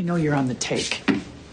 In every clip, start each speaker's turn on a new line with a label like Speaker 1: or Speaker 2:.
Speaker 1: I know you're on the take.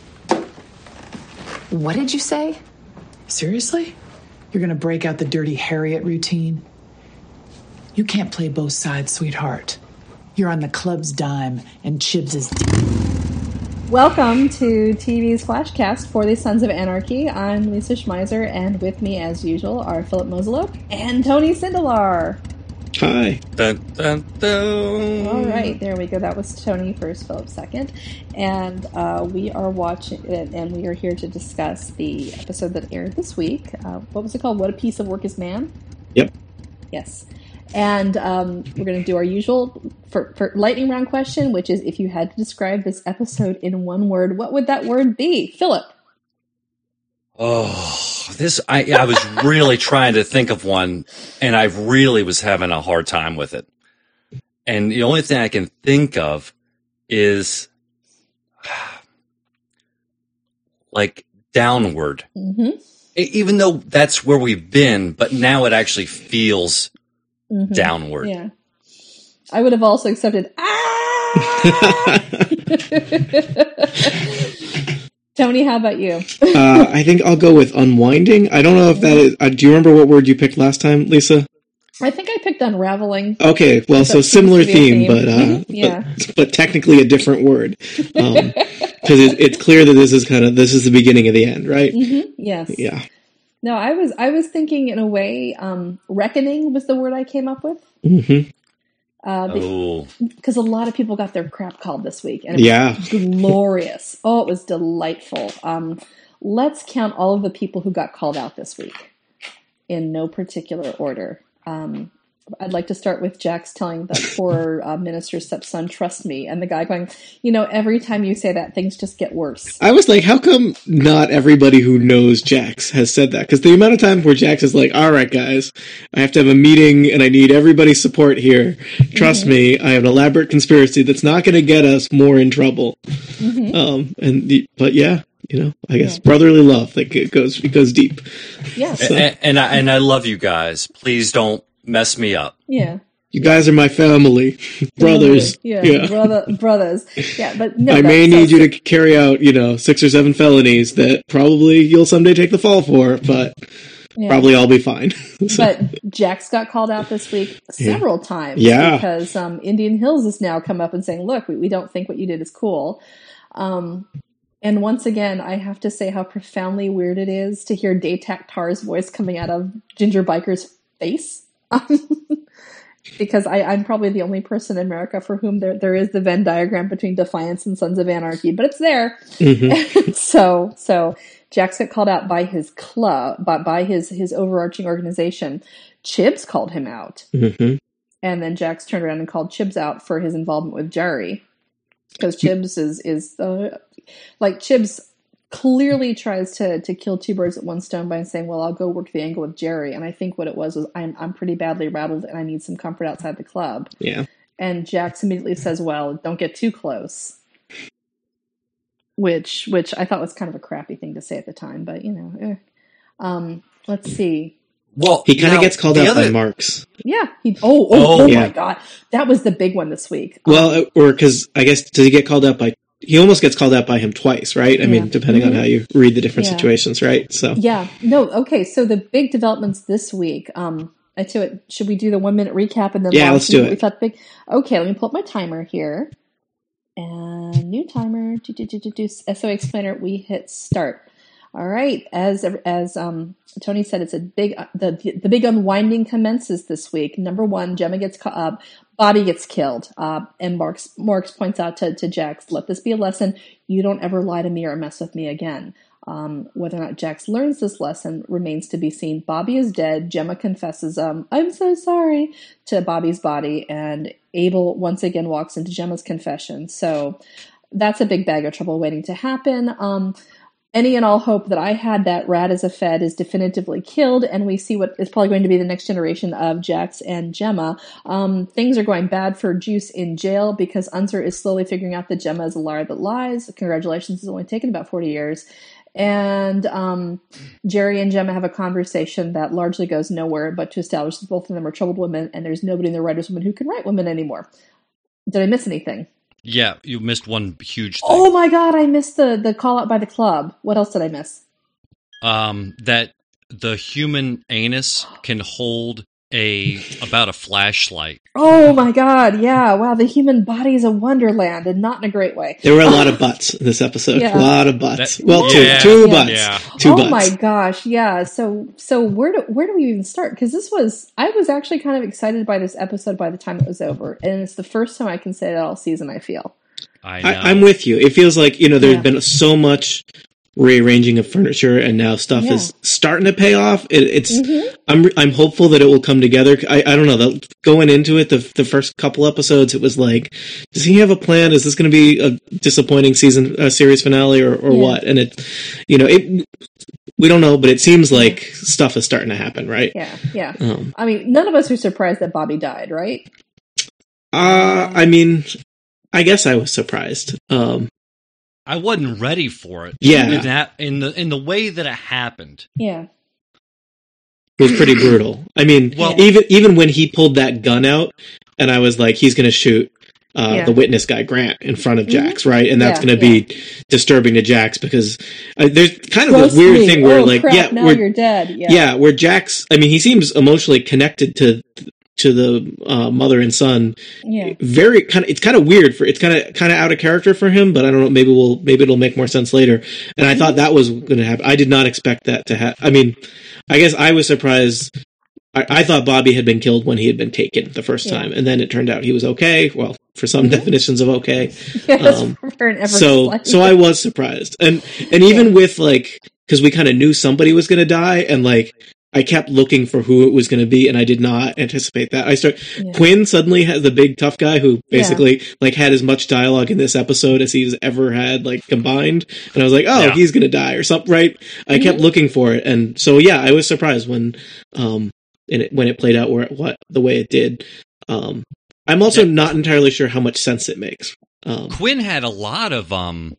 Speaker 2: What did you say?
Speaker 1: Seriously? You're gonna break out the Dirty Harriet routine? You can't play both sides, sweetheart. You're on the club's dime and Chibs is...
Speaker 3: Welcome to TV's Flashcast for the Sons of Anarchy. I'm Lisa Schmeiser, and with me, as usual, are Philip Moselope and Tony Sindelar.
Speaker 4: Hi.
Speaker 5: Dun, dun, dun.
Speaker 3: All right, there we go. That was Tony first, Philip second. And we are watching it, and we are here to discuss the episode that aired this week. What was it called? What a Piece of Work is Man?
Speaker 4: Yep.
Speaker 3: Yes. And we're going to do our usual for lightning round question, which is if you had to describe this episode in one word, what would that word be? Philip.
Speaker 5: I was really trying to think of one, and I really was having a hard time with it. And the only thing I can think of is like downward.
Speaker 3: Mm-hmm.
Speaker 5: Even though that's where we've been, but now it actually feels downward.
Speaker 3: Yeah. I would have also accepted, Tony, how about you?
Speaker 4: I think I'll go with unwinding. I don't know if that is... do you remember what word you picked last time, Lisa?
Speaker 3: I think I picked unraveling.
Speaker 4: Okay, well, so similar theme,
Speaker 3: yeah.
Speaker 4: but technically a different word. Because it's clear that this is the beginning of the end, right?
Speaker 3: Mm-hmm. Yes.
Speaker 4: Yeah.
Speaker 3: No, I was thinking in a way, reckoning was the word I came up with.
Speaker 4: Mm-hmm.
Speaker 3: Because a lot of people got their crap called this week, and it was glorious. Oh, it was delightful. Let's count all of the people who got called out this week in no particular order. I'd like to start with Jax telling the poor minister's stepson, "Trust me," and the guy going, every time you say that, things just get worse. I
Speaker 4: was like, how come not everybody who knows Jax has said that? Because the amount of time where Jax is like, all right, guys, I have to have a meeting and I need everybody's support here. Trust me, I have an elaborate conspiracy that's not going to get us more in trouble. I guess brotherly love, like it goes deep.
Speaker 3: Yeah.
Speaker 5: So. And I love you guys. Please don't mess me up.
Speaker 3: Yeah.
Speaker 4: You guys are my family. Brothers.
Speaker 3: Brothers. Yeah, but no.
Speaker 4: I may need you to carry out, 6 or 7 felonies that probably you'll someday take the fall for, but probably I'll be fine.
Speaker 3: But Jax got called out this week several times.
Speaker 4: Yeah.
Speaker 3: Because Indian Hills has now come up and saying, look, we don't think what you did is cool. And once again, I have to say how profoundly weird it is to hear Datak Tar's voice coming out of Ginger Biker's face. Because I'm probably the only person in America for whom there is the Venn diagram between Defiance and Sons of Anarchy, but it's there. Mm-hmm. So Jax got called out by his club, by his overarching organization. Chibs called him out. Mm-hmm. And then Jax turned around and called Chibs out for his involvement with Jerry. Because Chibs is Chibs clearly tries to kill two birds with one stone by saying, well, I'll go work the angle with Jerry. And I think what it was I'm pretty badly rattled and I need some comfort outside the club.
Speaker 4: Yeah. And
Speaker 3: Jax immediately says, well, don't get too close. Which I thought was kind of a crappy thing to say at the time, but let's see.
Speaker 5: Well,
Speaker 4: he kind of gets called out by Marks.
Speaker 3: Yeah. My God. That was the big one this week.
Speaker 4: Well, or because I guess, does he get called out by... He almost gets called out by him twice, right? I mean, depending on how you read the different situations, right? So
Speaker 3: Okay, so the big developments this week. I tell you what, should we do the 1 minute recap and then
Speaker 4: let's do it.
Speaker 3: We thought big. Okay, let me pull up my timer here. And new timer. SO Explainer. We hit start. All right, as Tony said, it's a big the big unwinding commences this week. Number 1, Gemma gets Bobby gets killed, and Marks points out to Jax, let this be a lesson. You don't ever lie to me or mess with me again. Whether or not Jax learns this lesson remains to be seen. Bobby is dead. Gemma confesses, I'm so sorry, to Bobby's body, and Abel once again walks into Gemma's confession. So that's a big bag of trouble waiting to happen. Any and all hope that I had that Rad as a Fed is definitively killed, and we see what is probably going to be the next generation of Jax and Gemma. Things are going bad for Juice in jail because Unser is slowly figuring out that Gemma is a liar that lies. Congratulations, it's only taken about 40 years. And Jerry and Gemma have a conversation that largely goes nowhere, but to establish that both of them are troubled women, and there's nobody in the writer's room who can write women anymore. Did I miss anything?
Speaker 5: Yeah, you missed one huge thing.
Speaker 3: Oh my god, I missed the call out by the club. What else did I miss?
Speaker 5: That the human anus can hold about a flashlight.
Speaker 3: Oh my god, yeah. Wow, the human body is a wonderland, and not in a great way.
Speaker 4: There were a lot of butts in this episode.
Speaker 3: Yeah.
Speaker 4: A lot of butts.
Speaker 5: That-
Speaker 4: Well,
Speaker 5: yeah.
Speaker 4: two
Speaker 3: Yeah.
Speaker 4: butts.
Speaker 5: Yeah.
Speaker 4: Two
Speaker 3: Oh
Speaker 4: butts.
Speaker 3: my gosh, yeah. So where do we even start? Because I was actually kind of excited by this episode by the time it was over, and it's the first time I can say that all season. I feel.
Speaker 5: I know.
Speaker 4: I'm with you. It feels like, there's
Speaker 3: Yeah.
Speaker 4: been so much rearranging of furniture, and now stuff is starting to pay off. I'm hopeful that it will come together. I don't know. Going into it, the first couple episodes, it was like, does he have a plan? Is this going to be a disappointing series finale, or what? And we don't know, but it seems like stuff is starting to happen, right?
Speaker 3: Yeah. I mean, none of us are surprised that Bobby died, right?
Speaker 4: I mean, I guess I was surprised.
Speaker 5: I wasn't ready for it.
Speaker 4: Yeah.
Speaker 5: In the way that it happened.
Speaker 3: Yeah.
Speaker 4: It was pretty brutal. I mean,
Speaker 5: Well-
Speaker 4: even when he pulled that gun out, and I was like, he's going to shoot the witness guy, Grant, in front of Jax, right? And that's
Speaker 3: Yeah,
Speaker 4: going to be disturbing to Jax, because there's kind of
Speaker 3: Roast
Speaker 4: this weird
Speaker 3: me.
Speaker 4: thing where,
Speaker 3: Oh,
Speaker 4: like,
Speaker 3: crap, now you're dead. Yeah.
Speaker 4: where Jax, I mean, he seems emotionally connected to the mother and son.
Speaker 3: Yeah.
Speaker 4: Very it's kind of weird it's kind of out of character for him, but I don't know, maybe it'll make more sense later. And I thought that was going to happen. I did not expect that to happen. I mean, I guess I was surprised. I thought Bobby had been killed when he had been taken the first time, and then it turned out he was okay. Well, for some definitions of okay.
Speaker 3: Yes, for an ever
Speaker 4: So I was surprised. And even with, like, because we kind of knew somebody was going to die, and, like, I kept looking for who it was going to be, and I did not anticipate that. Quinn suddenly has the big tough guy who basically like had as much dialogue in this episode as he's ever had, like, combined. And I was like, he's going to die or something, right? I kept looking for it, and so I was surprised when it played out the way it did. I'm also not entirely sure how much sense it makes.
Speaker 5: Quinn had a lot of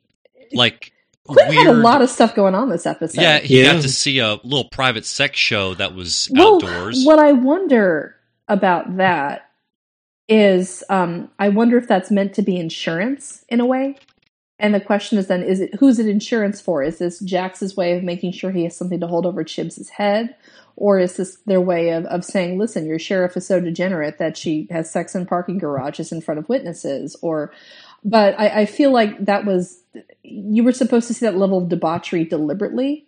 Speaker 3: Quinn had a lot of stuff going on this episode.
Speaker 5: Yeah, he got to see a little private sex show that was outdoors.
Speaker 3: What I wonder about that is, I wonder if that's meant to be insurance in a way. And the question is then, who's it insurance for? Is this Jax's way of making sure he has something to hold over Chibs' head? Or is this their way of saying, listen, your sheriff is so degenerate that she has sex in parking garages in front of witnesses? But I feel like you were supposed to see that level of debauchery deliberately.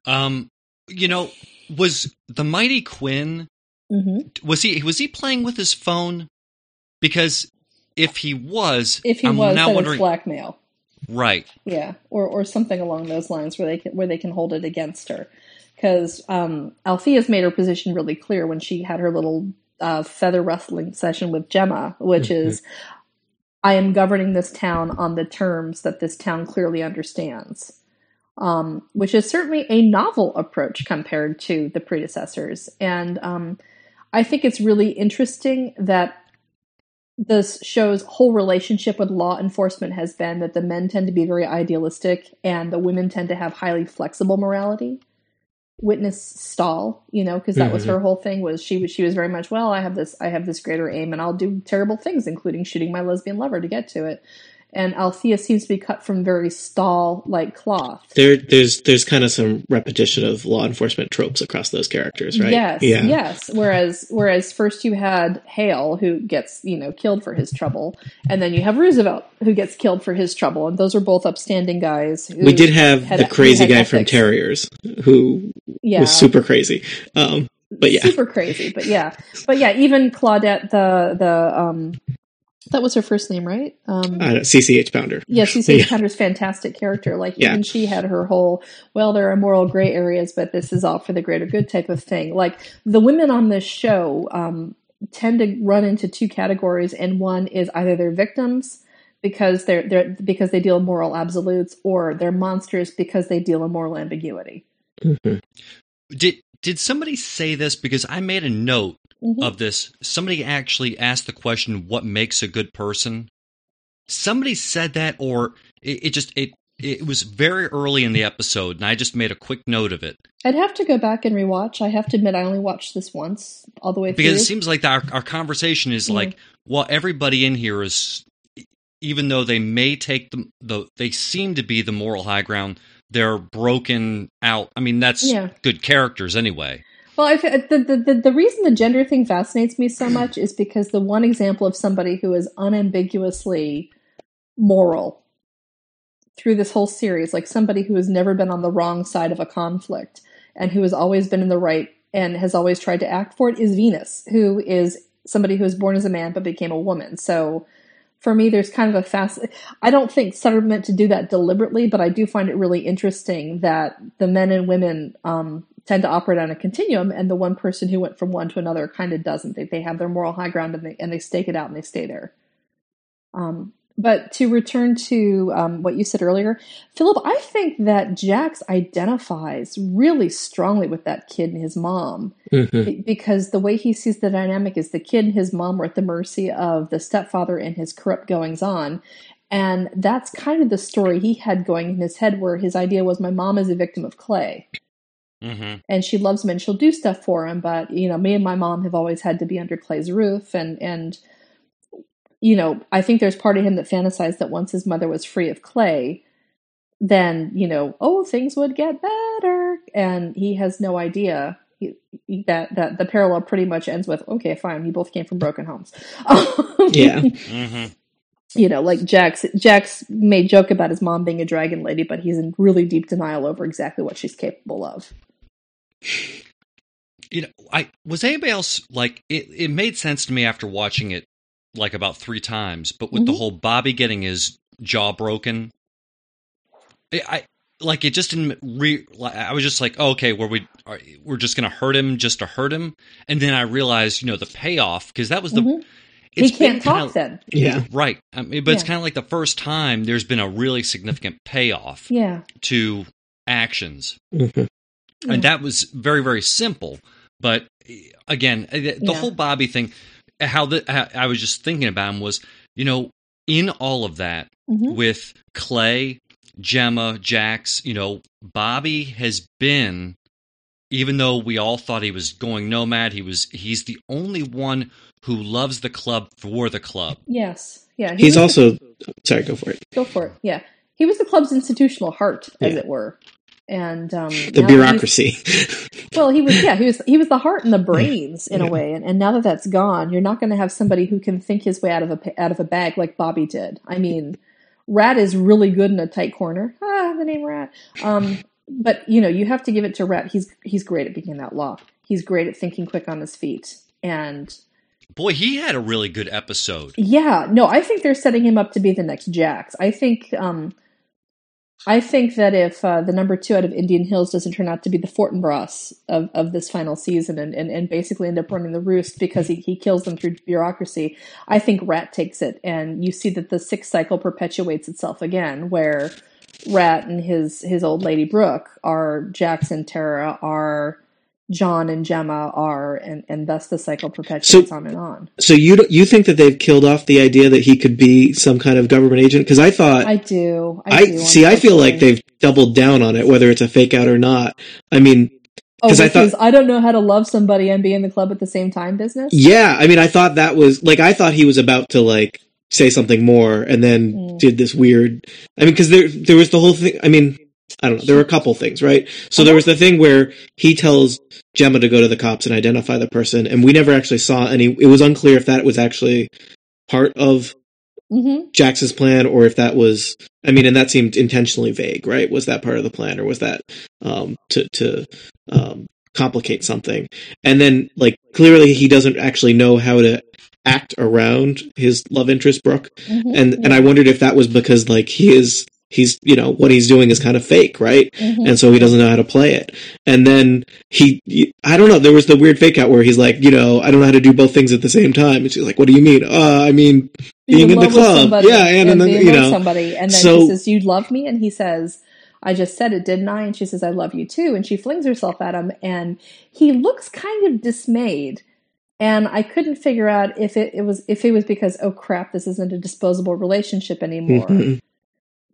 Speaker 5: Was the Mighty Quinn, was he playing with his phone? Because if he was,
Speaker 3: then it's blackmail.
Speaker 5: Right.
Speaker 3: Yeah. Or something along those lines where they can hold it against her. Because Althea's made her position really clear when she had her little feather rustling session with Gemma, which is, I am governing this town on the terms that this town clearly understands, which is certainly a novel approach compared to the predecessors. And I think it's really interesting that this show's whole relationship with law enforcement has been that the men tend to be very idealistic and the women tend to have highly flexible morality. Witness Stahl, because that was her whole thing. Was she was very much, well, I have this greater aim, and I'll do terrible things, including shooting my lesbian lover to get to it. And Althea seems to be cut from very Stahl-like cloth.
Speaker 4: There's kind of some repetition of law enforcement tropes across those characters, right?
Speaker 3: Yes. Whereas first you had Hale, who gets killed for his trouble, and then you have Roosevelt, who gets killed for his trouble, and those are both upstanding guys.
Speaker 4: We did have the crazy guy from Terriers, who was super crazy. But yeah,
Speaker 3: super crazy. But yeah, even Claudette, the that was her first name, right?
Speaker 4: CCH Pounder.
Speaker 3: Yeah, CCH Pounder's fantastic character. Like, even she had her whole, well, there are moral gray areas, but this is all for the greater good type of thing. Like, the women on this show tend to run into two categories, and one is either they're victims because they deal in moral absolutes, or they're monsters because they deal in moral ambiguity.
Speaker 4: Mm-hmm.
Speaker 5: Did somebody say this? Because I made a note of this. Somebody actually asked the question, what makes a good person? Somebody said that, or it was very early in the episode, and I just made a quick note of it.
Speaker 3: I'd have to go back and rewatch. I have to admit, I only watched this once, all the way through.
Speaker 5: Because it seems like our conversation is like, well, everybody in here is even though they may take they seem to be the moral high ground, they're broken out. I mean, that's good characters anyway.
Speaker 3: Well, the reason the gender thing fascinates me so much is because the one example of somebody who is unambiguously moral through this whole series, like somebody who has never been on the wrong side of a conflict and who has always been in the right and has always tried to act for it, is Venus, who is somebody who was born as a man but became a woman. So for me, there's kind of I don't think Sutter meant to do that deliberately, but I do find it really interesting that the men and women tend to operate on a continuum, and the one person who went from one to another kind of doesn't. They have their moral high ground, and they stake it out, and they stay there. But to return to what you said earlier, Philip, I think that Jax identifies really strongly with that kid and his mom, because the way he sees the dynamic is the kid and his mom are at the mercy of the stepfather and his corrupt goings-on. And that's kind of the story he had going in his head, where his idea was, my mom is a victim of Clay. And she loves him and she'll do stuff for him. But, me and my mom have always had to be under Clay's roof. And I think there's part of him that fantasized that once his mother was free of Clay, then, things would get better. And he has no idea that the parallel pretty much ends with, okay, fine, you both came from broken homes.
Speaker 4: Yeah.
Speaker 3: Like Jax may joke about his mom being a dragon lady, but he's in really deep denial over exactly what she's capable of.
Speaker 5: Was anybody else like it made sense to me after watching it like about 3 times, but with the whole Bobby getting his jaw broken, I it just didn't I was just like, oh, okay, we're just gonna hurt him just to hurt him, and then I realized the payoff, because that was the
Speaker 3: he can't talk then.
Speaker 5: Yeah, right. I mean, but it's kind of like the first time there's been a really significant payoff to actions, and that was very, very simple. But again, the whole Bobby thing, how I was just thinking about him was, in all of that with Clay, Gemma, Jax, Bobby has been, even though we all thought he was going nomad, he's the only one who loves the club for the club.
Speaker 3: Yes. Yeah.
Speaker 4: He's also, sorry, go for it.
Speaker 3: Go for it. Yeah. He was the club's institutional heart, as it were. And
Speaker 4: the bureaucracy.
Speaker 3: He was the heart and the brains in a way. And now that that's gone, you're not going to have somebody who can think his way out of a bag like Bobby did. I mean, Rat is really good in a tight corner. The name Rat. But you have to give it to Rat. He's great at being an outlaw. He's great at thinking quick on his feet. And
Speaker 5: boy, he had a really good episode.
Speaker 3: Yeah, no, I think they're setting him up to be the next Jax. I think that if the number 2 out of Indian Hills doesn't turn out to be the Fortinbras of this final season and basically end up running the roost because he kills them through bureaucracy, I think Rat takes it. And you see that the 6th cycle perpetuates itself again, where Rat and his old lady Brooke are Jax and Tara, are John and Gemma are, and thus the cycle perpetuates on and on.
Speaker 4: So you think that they've killed off the idea that he could be some kind of government agent? Because I thought
Speaker 3: I do.
Speaker 4: I feel like they've doubled down on it, whether it's a fake out or not. I mean, because
Speaker 3: I don't know how to love somebody and be in the club at the same time business.
Speaker 4: Yeah, I mean, I thought that was I thought he was about to say something more, and then did this weird. I mean, because there was the whole thing. I mean, I don't know. There were a couple things, right? So there was the thing where he tells Gemma to go to the cops and identify the person, and we never actually saw any. It was unclear if that was actually part of Jax's plan, or if that was. I mean, and that seemed intentionally vague, right? Was that part of the plan, or was that to complicate something? And then, clearly, he doesn't actually know how to act around his love interest, Brooke, and I wondered if that was because he's what he's doing is kind of fake, right? And so he doesn't know how to play it. And then I don't know, there was the weird fake out where he's like, I don't know how to do both things at the same time. And she's like, what do you mean? I mean, being in the club. Yeah. And then,
Speaker 3: somebody. And then she says, you love me? And he says, I just said it, didn't I? And she says, I love you too. And she flings herself at him, and he looks kind of dismayed. And I couldn't figure out if it was because, oh crap, this isn't a disposable relationship anymore.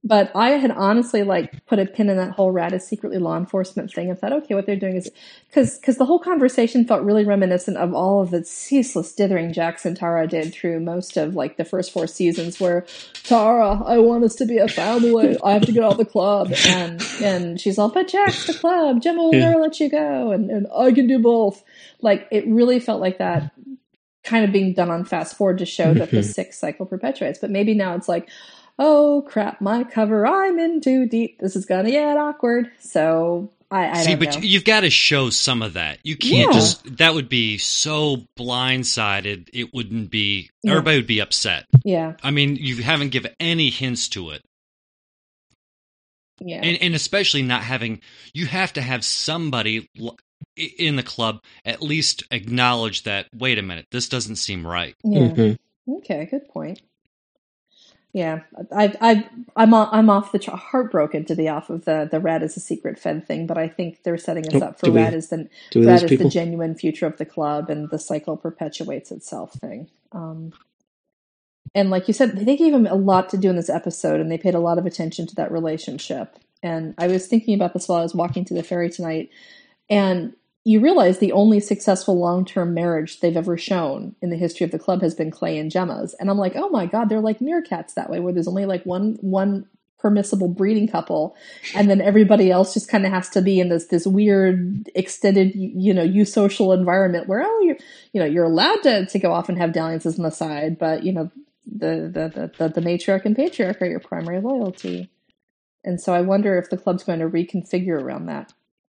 Speaker 3: But I had honestly put a pin in that whole Rat is secretly law enforcement thing and thought, okay, what they're doing is because the whole conversation felt really reminiscent of all of the ceaseless dithering Jax and Tara did through most of the first 4 seasons, where Tara, I want us to be a family. I have to get out of the club, and she's all, but Jax, the club, Gemma will never let you go, and I can do both. It really felt like that kind of being done on fast forward to show that the 6 cycle perpetuates. But maybe now it's like, oh crap, my cover, I'm in too deep. This is gonna get awkward. So I
Speaker 5: see,
Speaker 3: don't know.
Speaker 5: but you've got to show some of that. You can't that would be so blindsided. It wouldn't be, everybody would be upset.
Speaker 3: Yeah.
Speaker 5: I mean, you haven't given any hints to it.
Speaker 3: Yeah.
Speaker 5: And especially not having, you have to have somebody in the club at least acknowledge that, wait a minute, this doesn't seem right.
Speaker 3: Yeah. Okay, good point. Yeah, I'm off the heartbroken to be off of the Rat is a secret Fed thing, but I think they're setting us up for Rat is the genuine future of the club, and the cycle perpetuates itself thing. And like you said, they gave him a lot to do in this episode, and they paid a lot of attention to that relationship. And I was thinking about this while I was walking to the ferry tonight, and you realize the only successful long-term marriage they've ever shown in the history of the club has been Clay and Gemma's. And I'm like, oh my God, they're like meerkats that way, where there's only one permissible breeding couple. And then everybody else just kind of has to be in this weird extended, eusocial environment where, you're allowed to go off and have dalliances on the side, but the matriarch and patriarch are your primary loyalty. And so I wonder if the club's going to reconfigure around that.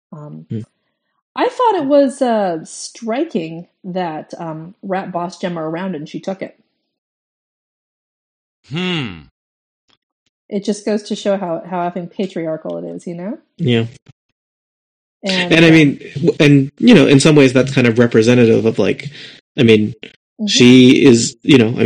Speaker 3: I thought it was striking that Rat bossed Gemma around and she took it. It just goes to show how effing patriarchal it is,
Speaker 4: Yeah. And I mean, and in some ways that's kind of representative of she is,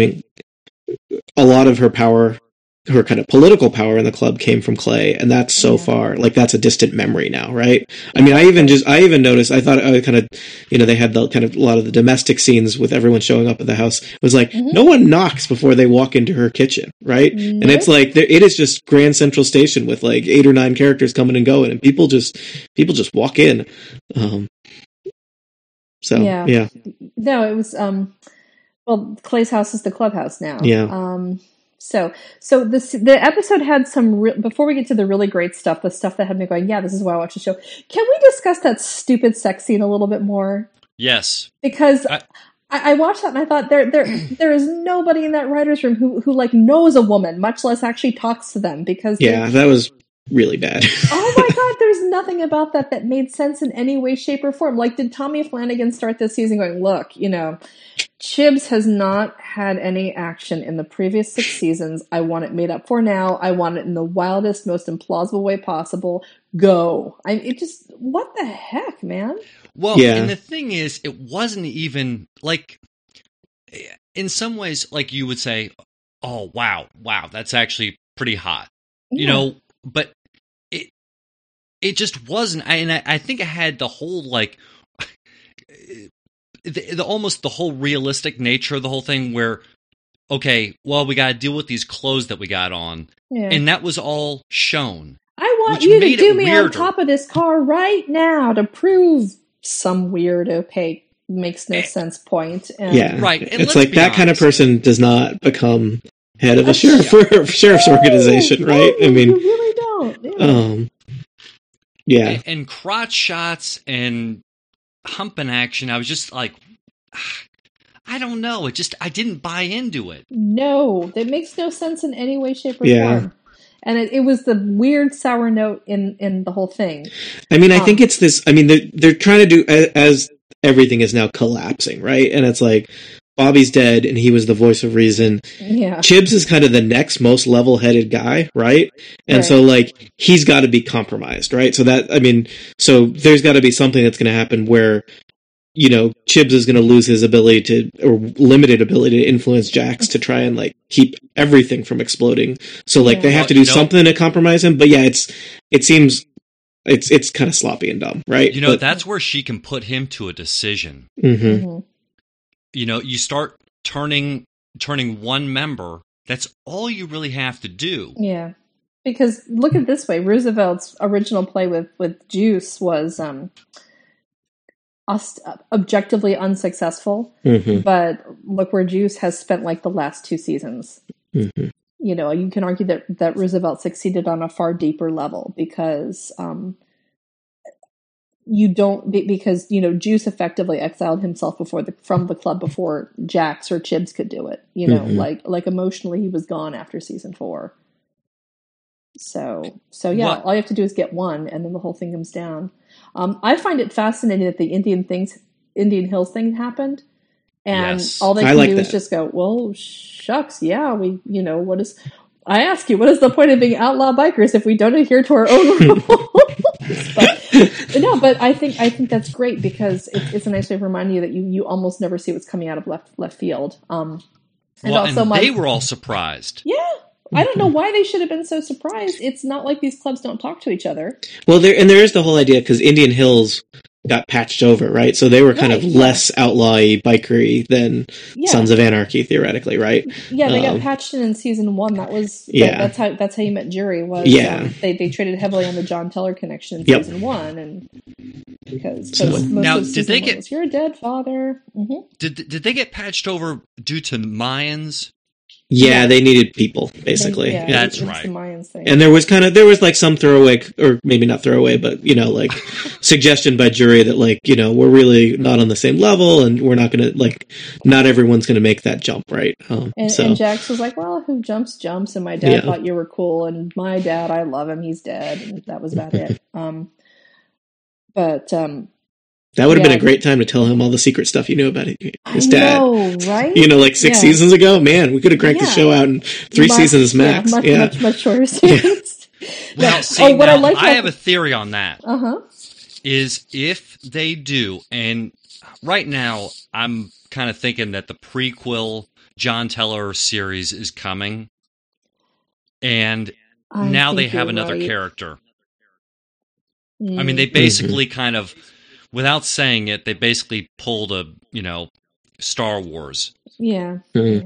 Speaker 4: a lot of her power, her kind of political power in the club came from Clay, and that's so far, that's a distant memory now, right? I mean, I even noticed, I thought I kind of, they had the kind of a lot of the domestic scenes with everyone showing up at the house. It was no one knocks before they walk into her kitchen, right? Nope. And it's it is just Grand Central Station with 8 or 9 characters coming and going, and people just walk in. Yeah.
Speaker 3: No, it was, Clay's house is the clubhouse now.
Speaker 4: Yeah.
Speaker 3: So the episode had some, before we get to the really great stuff, the stuff that had me going, yeah, this is why I watch the show. Can we discuss that stupid sex scene a little bit more?
Speaker 5: Yes.
Speaker 3: Because I watched that and I thought there is nobody in that writer's room who knows a woman, much less actually talks to them, because
Speaker 4: that was really bad.
Speaker 3: Oh my God, there's nothing about that made sense in any way, shape, or form. Did Tommy Flanagan start this season going, look, Chibs has not had any action in the previous 6 seasons. I want it made up for now. I want it in the wildest, most implausible way possible. Go. What the heck, man?
Speaker 5: Well, and the thing is, it wasn't even in some ways, you would say, oh, wow, that's actually pretty hot, but it just wasn't. And I think I had the whole, almost the whole realistic nature of the whole thing where, okay, well, we got to deal with these clothes that we got on. Yeah. And that was all shown.
Speaker 3: I want you to do me on top of this car right now to prove some weird, opaque, makes no sense point. And
Speaker 5: right. And
Speaker 4: it's that kind of person does not become head of a sheriff's organization, right?
Speaker 3: I mean, you really don't.
Speaker 4: Yeah.
Speaker 5: And crotch shots and humping action, I was just I don't know. I didn't buy into it.
Speaker 3: No, that makes no sense in any way, shape, or form. And it was the weird sour note in the whole thing.
Speaker 4: I mean, I think it's this. I mean, they're trying to do as everything is now collapsing, right? And it's Bobby's dead, and he was the voice of reason.
Speaker 3: Yeah.
Speaker 4: Chibs is kind of the next most level-headed guy, right? And so, he's got to be compromised, right? So so there's got to be something that's going to happen where, Chibs is going to lose his ability or limited ability to influence Jax to try and, keep everything from exploding. So, they have to do something to compromise him. But, it seems it's kind of sloppy and dumb, right?
Speaker 5: That's where she can put him to a decision.
Speaker 4: Mm-hmm. Mm-hmm.
Speaker 5: You start turning one member. That's all you really have to do.
Speaker 3: Yeah. Because look at it this way, Roosevelt's original play with Juice was objectively unsuccessful, but look where Juice has spent like the last 2 seasons. You know, you can argue that Roosevelt succeeded on a far deeper level because because Juice effectively exiled himself from the club before Jax or Chibs could do it. You know, like emotionally he was gone after season 4. So yeah,
Speaker 5: What?
Speaker 3: all you have to do is get one, and then the whole thing comes down. I find it fascinating that the Indian Hills thing happened, and all they can do is just go, well, shucks, yeah, I ask you, what is the point of being outlaw bikers if we don't adhere to our own rules? but I think that's great because it's a nice way of reminding you that you almost never see what's coming out of left field.
Speaker 5: And they were all surprised.
Speaker 3: Yeah. I don't know why they should have been so surprised. It's not like these clubs don't talk to each other.
Speaker 4: Well, there is the whole idea because Indian Hills got patched over, right? So they were kind of less outlawy, bikery than Sons of Anarchy, theoretically, right?
Speaker 3: Yeah, they got patched in season 1. That was that's how you met Jury. Was they traded heavily on the John Teller connection in season 1, and because most
Speaker 5: now
Speaker 3: of
Speaker 5: did they get
Speaker 3: was, you're a dead father?
Speaker 5: Did they get patched over due to Mayans?
Speaker 4: Yeah, they needed people, basically.
Speaker 5: That's right.
Speaker 3: The Mayans thing.
Speaker 4: And there was like some throwaway, or maybe not throwaway, but, like suggestion by Jury that like, we're really not on the same level and we're not going to not everyone's going to make that jump, right?
Speaker 3: And Jax was like, well, who jumps. And my dad thought you were cool. And my dad, I love him. He's dead. And that was about it.
Speaker 4: That would have been a great time to tell him all the secret stuff you knew about his dad.
Speaker 3: I know, right?
Speaker 4: Like 6 seasons ago. Man, we could have cranked the show out in 3 seasons max.
Speaker 3: Much shorter seasons.
Speaker 5: Well, see, I have a theory on that. Is if they do, and right now I'm kind of thinking that the prequel John Teller series is coming, and now they have another character. I mean, they basically kind of, without saying it, they basically pulled a, Star Wars.
Speaker 3: Yeah.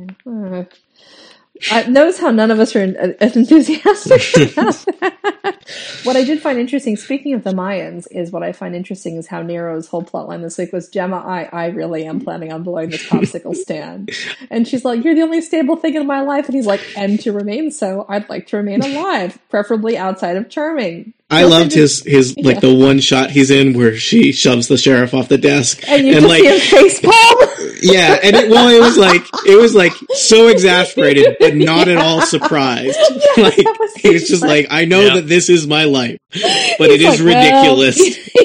Speaker 3: Notice how none of us are enthusiastic about that. What I did find interesting, speaking of the Mayans, is how Nero's whole plotline this week was, Gemma, I really am planning on blowing this popsicle stand. And she's like, you're the only stable thing in my life. And he's like, and to remain so, I'd like to remain alive, preferably outside of Charming.
Speaker 4: I loved his the one shot he's in where she shoves the sheriff off the desk
Speaker 3: and you can see his face palm.
Speaker 4: Yeah, and it was like so exasperated but not at all surprised. He was just like, I know that this is my life, but it is ridiculous.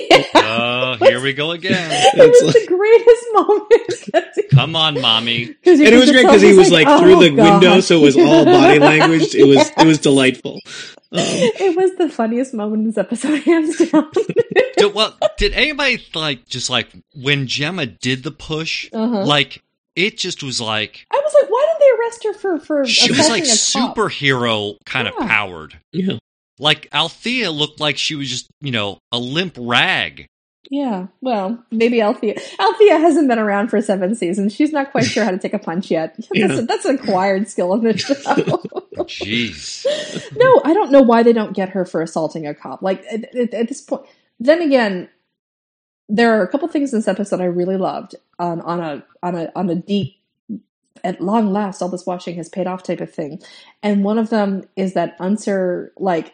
Speaker 5: Here we go again.
Speaker 3: It was the greatest moment.
Speaker 5: Come on, mommy.
Speaker 4: And it was great because he was through the window, so it was all body language. It was delightful.
Speaker 3: It was the funniest moment in this episode, hands down.
Speaker 5: Did anybody when Gemma did the push? It just was like, I
Speaker 3: was like, why didn't they arrest her for
Speaker 5: she was like superhero kind of powered.
Speaker 4: Yeah,
Speaker 5: like Althea looked like she was just a limp rag.
Speaker 3: Yeah, well, maybe Althea hasn't been around for 7 seasons. She's not quite sure how to take a punch yet. That's an acquired skill in this show.
Speaker 5: Jeez.
Speaker 3: No, I don't know why they don't get her for assaulting a cop. Like at this point. Then again, there are a couple things in this episode I really loved on a deep, at long last, all this watching has paid off type of thing. And one of them is that Unser,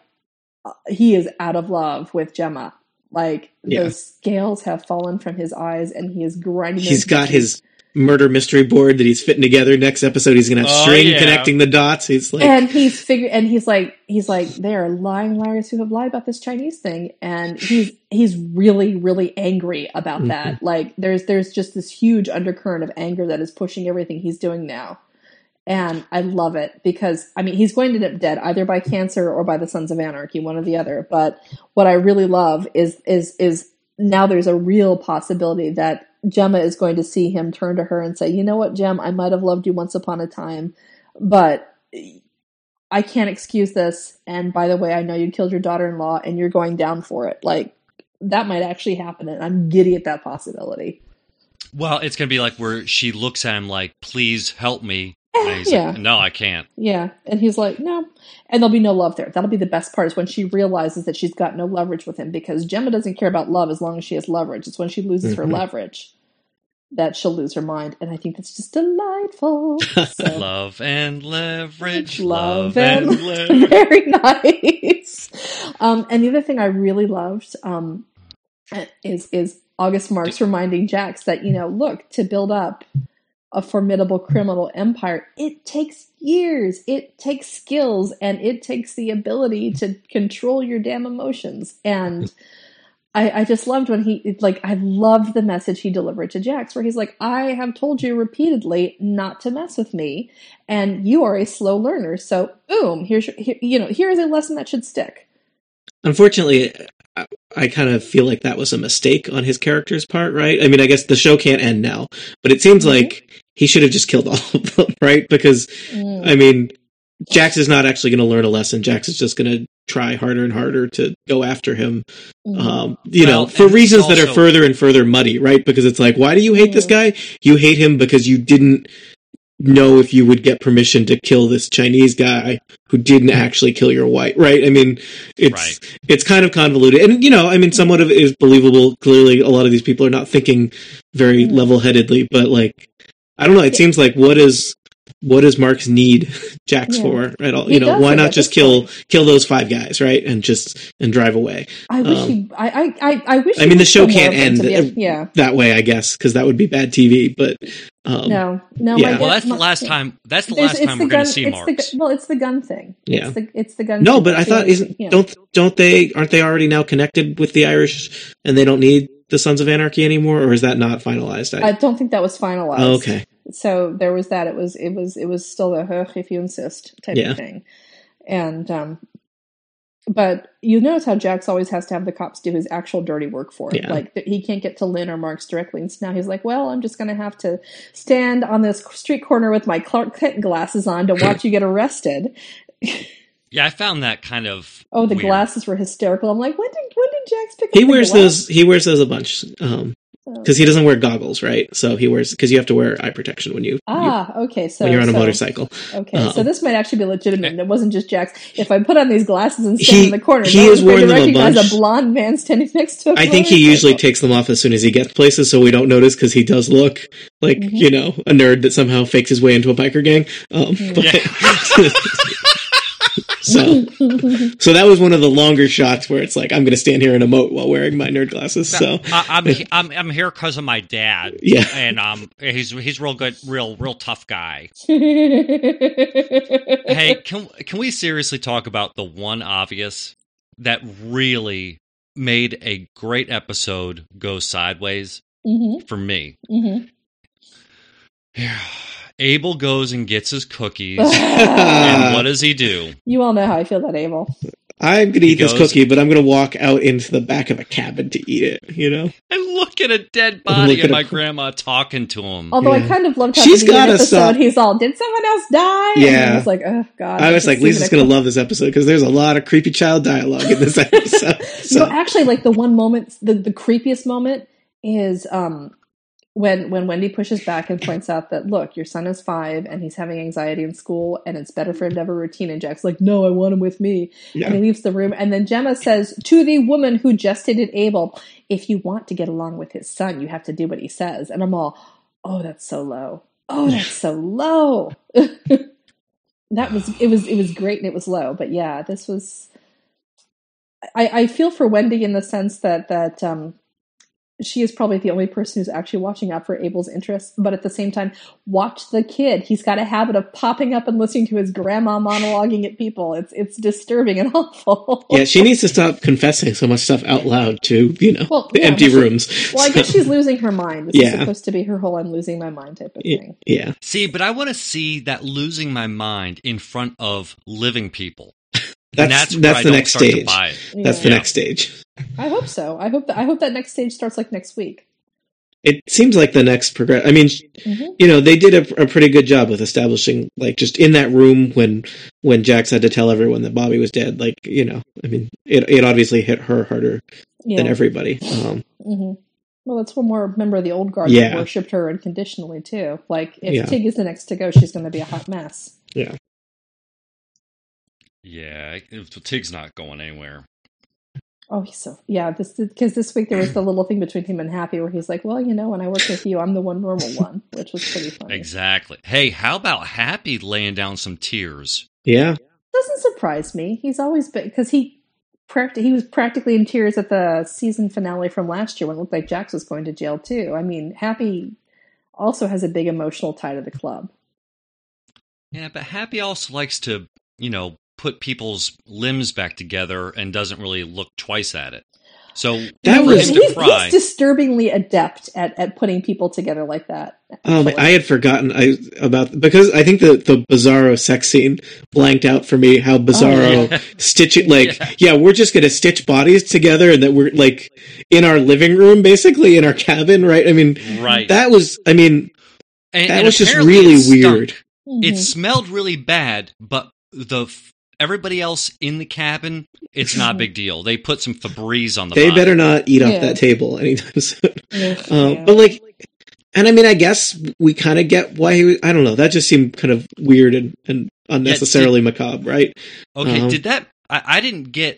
Speaker 3: he is out of love with Gemma. The scales have fallen from his eyes, and he is grinding.
Speaker 4: He's got his murder mystery board that he's fitting together. Next episode, he's going to have string connecting the dots. He's like,
Speaker 3: and he's like, they are lying liars who have lied about this Chinese thing, and he's really, really angry about that. There's just this huge undercurrent of anger that is pushing everything he's doing now. And I love it because, he's going to end up dead either by cancer or by the Sons of Anarchy, one or the other. But what I really love is now there's a real possibility that Gemma is going to see him turn to her and say, you know what, Gem, I might have loved you once upon a time, but I can't excuse this. And by the way, I know you killed your daughter-in-law and you're going down for it. That might actually happen. And I'm giddy at that possibility.
Speaker 5: Well, it's going to be like where she looks at him like, please help me. And he's
Speaker 3: Yeah.
Speaker 5: like, no, I can't.
Speaker 3: Yeah. And he's like, no. And there'll be no love there. That'll be the best part, is when she realizes that she's got no leverage with him, because Gemma doesn't care about love as long as she has leverage. It's when she loses her leverage that she'll lose her mind. And I think that's just delightful. So,
Speaker 5: Love and leverage.
Speaker 3: love
Speaker 5: Love and
Speaker 3: and
Speaker 5: leverage.
Speaker 3: very nice. And the other thing I really loved is August Marks reminding Jax that, look, to build up a formidable criminal empire, it takes years, it takes skills, and it takes the ability to control your damn emotions. And I just loved when I loved the message he delivered to Jax, where he's like, I have told you repeatedly not to mess with me, and you are a slow learner. So boom, here's a lesson that should stick.
Speaker 4: Unfortunately, I kind of feel like that was a mistake on his character's part, right? I mean, I guess the show can't end now, but it seems like he should have just killed all of them, right? Because, I mean, Jax is not actually going to learn a lesson. Jax is just going to try harder and harder to go after him, for reasons that are further and further muddy, right? Because it's like, why do you hate this guy? You hate him because you didn't know if you would get permission to kill this Chinese guy who didn't actually kill your wife, right? I mean, it's kind of convoluted. And, somewhat of it is believable. Clearly, a lot of these people are not thinking very level-headedly, but, like, I don't know. It seems like what does Marks need Jax for at all? Why not just kill those 5 guys, right? And drive away.
Speaker 3: I wish I wish.
Speaker 4: I mean, the show can't end that way, I guess, because that would be bad TV. But
Speaker 3: no.
Speaker 4: Yeah.
Speaker 5: Well, that's the last time. That's the last time we're going to see Marks.
Speaker 3: It's the gun thing.
Speaker 4: Yeah,
Speaker 3: it's the gun.
Speaker 4: No,
Speaker 3: thing.
Speaker 4: but I thought aren't they already now connected with the Irish, and they don't need the Sons of Anarchy anymore, or is that not finalized?
Speaker 3: I don't think that was finalized.
Speaker 4: Oh, okay.
Speaker 3: So there was that. It was still the if you insist type of thing, and but you notice how Jax always has to have the cops do his actual dirty work for him. Like he can't get to Lynn or Marks directly, and so now he's like, well, I'm just going to have to stand on this street corner with my Clark Kent glasses on to watch you get arrested.
Speaker 5: Yeah, I found that kind of.
Speaker 3: Oh, the
Speaker 5: weird.
Speaker 3: Glasses were hysterical. I'm like, when did Jax pick up?
Speaker 4: He wears those. He wears those a bunch. Because he doesn't wear goggles, right? So he wears, because you have to wear eye protection when you're on a motorcycle.
Speaker 3: Okay, so this might actually be legitimate. It wasn't just Jax. If I put on these glasses and stand in the corner,
Speaker 4: he is wearing them a bunch.
Speaker 3: A blonde man standing next to.
Speaker 4: I think he usually takes them off as soon as he gets places, so we don't notice, because he does look like a nerd that somehow fakes his way into a biker gang. So that was one of the longer shots where it's like, I'm going to stand here and emote while wearing my nerd glasses. So
Speaker 5: I'm here because of my dad.
Speaker 4: Yeah,
Speaker 5: and he's real good, real tough guy. Hey, can we seriously talk about the one obvious that really made a great episode go sideways for me? Abel goes and gets his cookies, and what does he do?
Speaker 3: You all know how I feel about Abel.
Speaker 4: I'm going to eat this cookie, but I'm going to walk out into the back of a cabin to eat it,
Speaker 5: And look at a dead body and my grandma talking to him.
Speaker 3: Although I kind of loved how
Speaker 4: she's
Speaker 3: got a episode, he's all, did someone else die?
Speaker 4: Yeah.
Speaker 3: And I was like, oh, God.
Speaker 4: I was like, Lisa's going to love this episode, because there's a lot of creepy child dialogue in this episode.
Speaker 3: So actually, like, the one moment, the creepiest moment is... When Wendy pushes back and points out that, look, your son is 5 and he's having anxiety in school and it's better for him to have a routine, and Jack's like, no, I want him with me. Yeah. And he leaves the room. And then Gemma says to the woman who gestated Abel, if you want to get along with his son, you have to do what he says. And I'm all, oh, that's so low. Oh, that's so low. It was great and it was low. But yeah, this was, I feel for Wendy in the sense that she is probably the only person who's actually watching out for Abel's interests, but at the same time, watch the kid. He's got a habit of popping up and listening to his grandma monologuing at people. It's disturbing and awful.
Speaker 4: Yeah, she needs to stop confessing so much stuff out loud to, empty rooms.
Speaker 3: I guess she's losing her mind. This is supposed to be her whole I'm losing my mind type of thing.
Speaker 4: Yeah.
Speaker 5: See, but I want to see that losing my mind in front of living people.
Speaker 4: That's the next stage. That's the next stage.
Speaker 3: I hope so. I hope that next stage starts like next week.
Speaker 4: It seems like the next progress. I mean, they did a pretty good job with establishing, like, just in that room when Jax had to tell everyone that Bobby was dead. Like, I mean, it obviously hit her harder than everybody.
Speaker 3: Well, that's one more member of the old guard
Speaker 4: Yeah.
Speaker 3: that worshipped her unconditionally, too. Like, if
Speaker 4: Yeah.
Speaker 3: Tig is the next to go, she's going to be a hot mess.
Speaker 4: Yeah.
Speaker 5: Yeah, Tig's not going anywhere.
Speaker 3: Oh, he's so... Yeah, because this week there was the little thing between him and Happy where he's like, well, you know, when I work with you, I'm the one normal one, which was pretty funny.
Speaker 5: Exactly. Hey, how about Happy laying down some tears?
Speaker 4: Yeah.
Speaker 3: Doesn't surprise me. He's always been... Because he was practically in tears at the season finale from last year when it looked like Jax was going to jail, too. I mean, Happy also has a big emotional tie to the club.
Speaker 5: Yeah, but Happy also likes to, put people's limbs back together and doesn't really look twice at it. So
Speaker 3: he's disturbingly adept at putting people together like that.
Speaker 4: I had forgotten because I think the Bizarro sex scene blanked out for me. How Bizarro stitching, we're just gonna stitch bodies together, and that we're like in our living room, basically in our cabin, right? I mean,
Speaker 5: right.
Speaker 4: That was, that was just
Speaker 5: really
Speaker 4: weird.
Speaker 3: Mm-hmm.
Speaker 5: It smelled really bad, but everybody else in the cabin, it's not a big deal. They put some Febreze on the
Speaker 4: They
Speaker 5: body.
Speaker 4: better not eat off that table anytime soon. But I guess we kind of get why I don't know. That just seemed kind of weird and unnecessarily macabre, right?
Speaker 5: Okay, did that... I didn't get,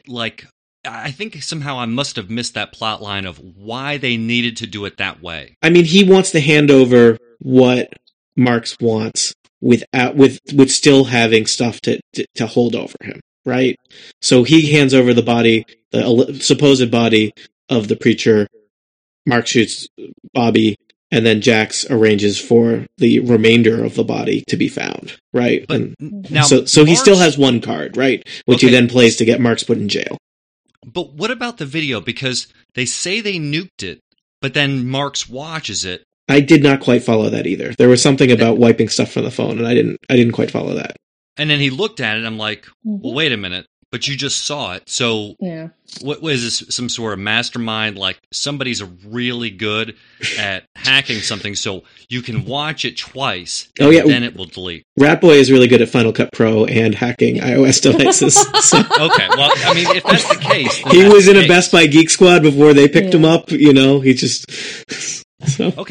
Speaker 5: I think somehow I must have missed that plot line of why they needed to do it that way.
Speaker 4: I mean, he wants to hand over what Marks wants with still having stuff to hold over him, right? So he hands over the body, the supposed body of the preacher. Mark shoots Bobby, and then Jax arranges for the remainder of the body to be found, right?
Speaker 5: But now,
Speaker 4: so he still has one card, right? Which he then plays to get Marks put in jail.
Speaker 5: But what about the video? Because they say they nuked it, but then Marks watches it.
Speaker 4: I did not quite follow that either. There was something about wiping stuff from the phone, and I didn't quite follow that.
Speaker 5: And then he looked at it, and I'm like, well, wait a minute, but you just saw it. So what was this, some sort of mastermind? Like somebody's really good at hacking something, so you can watch it twice, and then it will delete.
Speaker 4: Ratboy is really good at Final Cut Pro and hacking iOS devices. So.
Speaker 5: Okay, well, I mean, if that's the case...
Speaker 4: He was in a Best Buy Geek Squad before they picked him up, he just... So.
Speaker 5: Okay,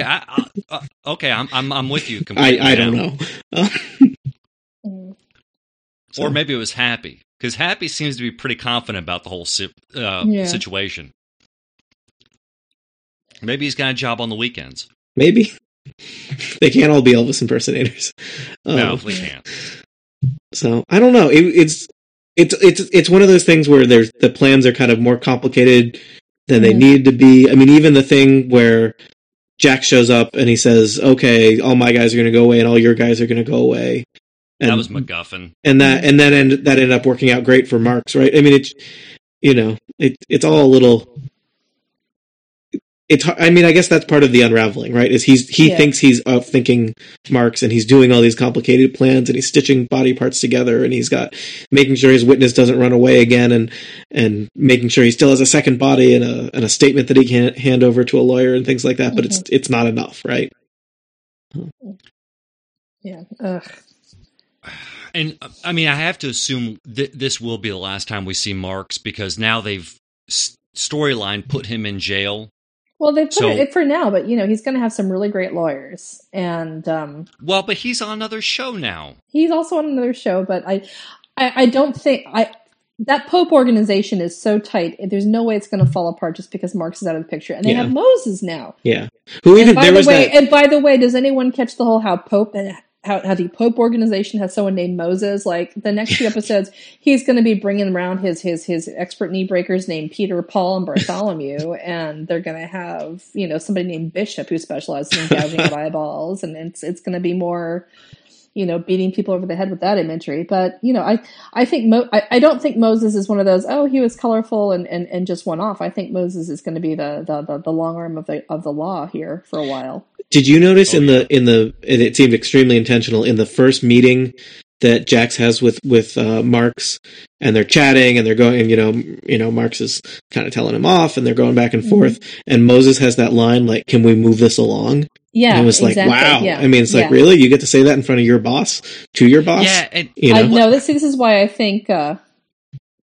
Speaker 5: I'm with you completely.
Speaker 4: I don't know.
Speaker 5: Or maybe it was Happy, because Happy seems to be pretty confident about the whole situation. Maybe he's got a job on the weekends.
Speaker 4: Maybe. They can't all be Elvis impersonators.
Speaker 5: No, we can't.
Speaker 4: So I don't know. It's one of those things where the plans are kind of more complicated than they need to be. I mean, even the thing where Jack shows up and he says, okay, all my guys are going to go away and all your guys are going to go away. And
Speaker 5: that was MacGuffin.
Speaker 4: And that ended up working out great for Marks, right? I mean, it's all a little... I guess that's part of the unraveling, right? Is he thinks he's outthinking Marks, and he's doing all these complicated plans, and he's stitching body parts together, and he's got making sure his witness doesn't run away again, and making sure he still has a second body and a statement that he can hand over to a lawyer and things like that. But it's not enough, right?
Speaker 3: Yeah. Ugh.
Speaker 5: And I mean, I have to assume this will be the last time we see Marks, because now they've storyline put him in jail.
Speaker 3: Well, they put it for now, but he's going to have some really great lawyers, and
Speaker 5: but he's on another show now.
Speaker 3: He's also on another show, but I don't think that Pope organization is so tight. There's no way it's going to fall apart just because Marks is out of the picture, and they have Moses now.
Speaker 4: Yeah.
Speaker 3: And by the way, does anyone catch the whole how Pope and how the Pope organization has someone named Moses? Like the next few episodes, he's going to be bringing around his expert knee breakers named Peter, Paul, and Bartholomew, and they're going to have somebody named Bishop who specializes in gouging out eyeballs, and it's going to be more beating people over the head with that imagery. But I think I don't think Moses is one of those. Oh, he was colorful and just one off. I think Moses is going to be the long arm of the law here for a while.
Speaker 4: Did you notice and it seemed extremely intentional in the first meeting that Jax has with Marks, and they're chatting and they're going, Marks is kind of telling him off and they're going back and forth, and Moses has that line like, "Can we move this along?" Yeah, and it was like, wow. Yeah. I mean, it's like, really? You get to say that in front of your boss, to your boss?
Speaker 5: Yeah.
Speaker 3: I know. This is why I think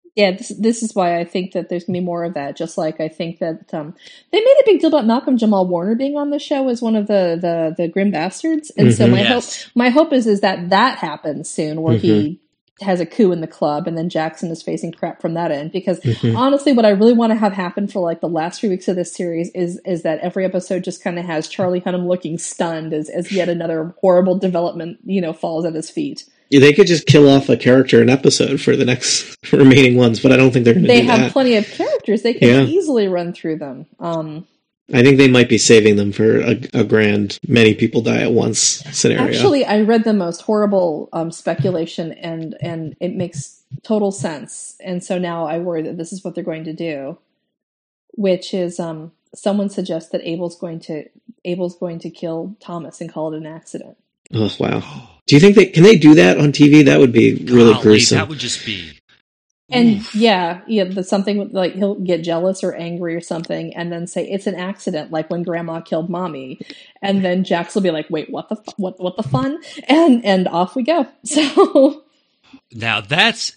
Speaker 3: Yeah, this is why I think that there's going to be more of that. Just like I think that they made a big deal about Malcolm Jamal Warner being on the show as one of the Grim Bastards, and so my hope is that happens soon, where he has a coup in the club, and then Jackson is facing crap from that end. Because honestly, what I really want to have happen for like the last 3 weeks of this series is that every episode just kind of has Charlie Hunnam looking stunned as yet another horrible development, falls at his feet.
Speaker 4: Yeah, they could just kill off a character an episode for the next remaining ones, but I don't think they're going to do that.
Speaker 3: They have plenty of characters. They can easily run through them.
Speaker 4: I think they might be saving them for a grand many people die at once scenario.
Speaker 3: Actually, I read the most horrible speculation, and it makes total sense. And so now I worry that this is what they're going to do, which is someone suggests that Abel's going to kill Thomas and call it an accident.
Speaker 4: Oh, wow. Do you think can they do that on TV? That would be really gruesome.
Speaker 5: That would just be...
Speaker 3: And something like he'll get jealous or angry or something, and then say it's an accident, like when Grandma killed Mommy, and then Jax will be like, "Wait, what the fun?" And off we go. So
Speaker 5: now that's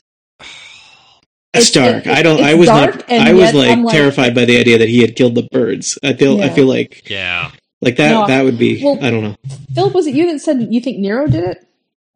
Speaker 4: dark. I was terrified by the idea that he had killed the birds. I feel like like that. No, that would be. Well, I don't know.
Speaker 3: Philip, was it you that said you think Nero did it?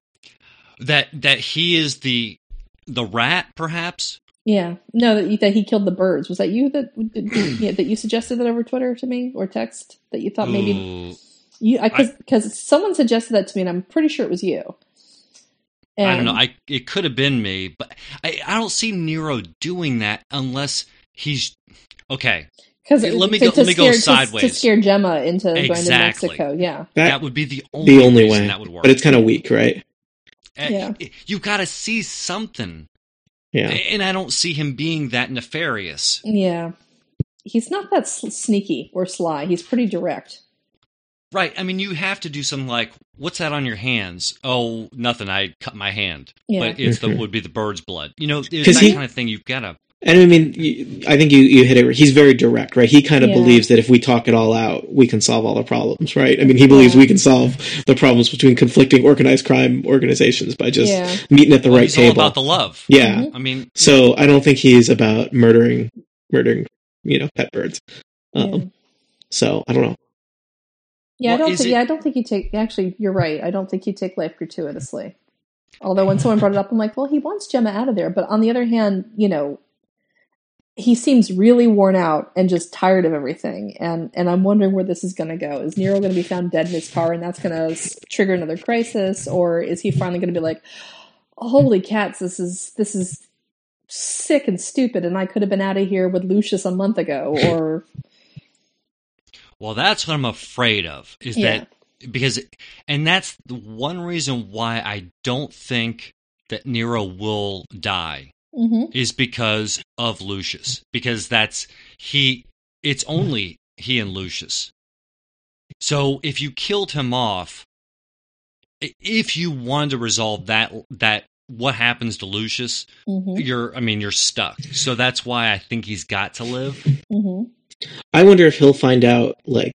Speaker 5: That he is the rat, perhaps?
Speaker 3: Yeah. No, that he killed the birds. Was that you that you suggested that over Twitter to me or text, that you thought maybe because someone suggested that to me, and I'm pretty sure it was you. And,
Speaker 5: I don't know. It could have been me, but I don't see Nero doing that unless he's okay. Let me go sideways
Speaker 3: to scare Gemma into going to Mexico. Yeah,
Speaker 5: that would be the only way that would work.
Speaker 4: But it's kind of weak, right?
Speaker 3: Yeah,
Speaker 5: you got to see something.
Speaker 4: Yeah,
Speaker 5: and I don't see him being that nefarious.
Speaker 3: Yeah, he's not that sneaky or sly. He's pretty direct.
Speaker 5: Right. I mean, you have to do something like, "What's that on your hands?" "Oh, nothing. I cut my hand." Yeah. But it's would be the bird's blood. There's that kind of thing you've got to.
Speaker 4: And I mean, I think you hit it. He's very direct, right? He kind of believes that if we talk it all out, we can solve all the problems, right? I mean, he believes we can solve the problems between conflicting organized crime organizations by just meeting at the right table.
Speaker 5: It's all about the love.
Speaker 4: Yeah.
Speaker 5: I mean,
Speaker 4: so I don't think he's about murdering, pet birds. So I don't know.
Speaker 3: Yeah, I don't think you take. Actually, you're right. I don't think you take life gratuitously. Although when someone brought it up, I'm like, well, he wants Gemma out of there. But on the other hand, he seems really worn out and just tired of everything. And I'm wondering where this is going to go. Is Nero going to be found dead in his car and that's going to trigger another crisis? Or is he finally going to be like, holy cats, this is sick and stupid, and I could have been out of here with Lucius a month ago? Or...
Speaker 5: Well, that's what I'm afraid of, is that and that's the one reason why I don't think that Nero will die. Is because of Lucius. Because it's only he and Lucius. So if you killed him off, if you wanted to resolve that what happens to Lucius, you're stuck. So that's why I think he's got to live.
Speaker 4: I wonder if he'll find out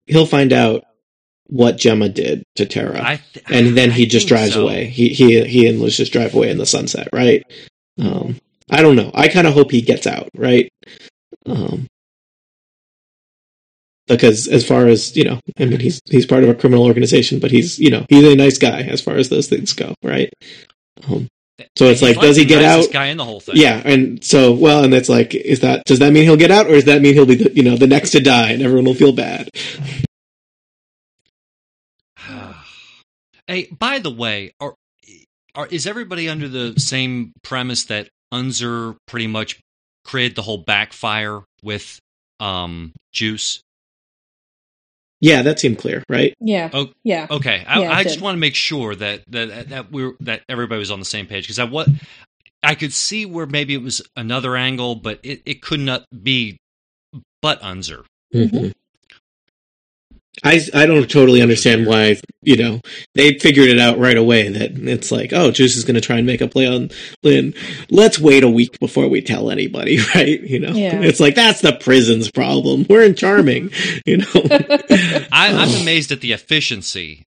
Speaker 4: what Gemma did to Tara, and then he just drives away. He and Lucius drive away in the sunset, right? I don't know. I kind of hope he gets out, right? Because as far as, I mean, he's part of a criminal organization, but he's a nice guy as far as those things go, right? So it's like, does he get out?
Speaker 5: Guy in the whole thing.
Speaker 4: Yeah, and so, and it's like, does that mean he'll get out, or does that mean he'll be the next to die and everyone will feel bad?
Speaker 5: Hey, by the way, is everybody under the same premise that Unser pretty much created the whole backfire with Juice?
Speaker 4: Yeah, that seemed clear, right?
Speaker 3: Yeah.
Speaker 5: Oh,
Speaker 3: yeah.
Speaker 5: Okay. I just want to make sure that everybody was on the same page, because I could see where maybe it was another angle, but it could not be but Unser.
Speaker 4: Mm-hmm. I don't totally understand why, they figured it out right away that it's like, oh, Juice is going to try and make a play on Lynn. Let's wait a week before we tell anybody, right? It's like, that's the prison's problem. We're in Charming,
Speaker 5: I'm amazed at the efficiency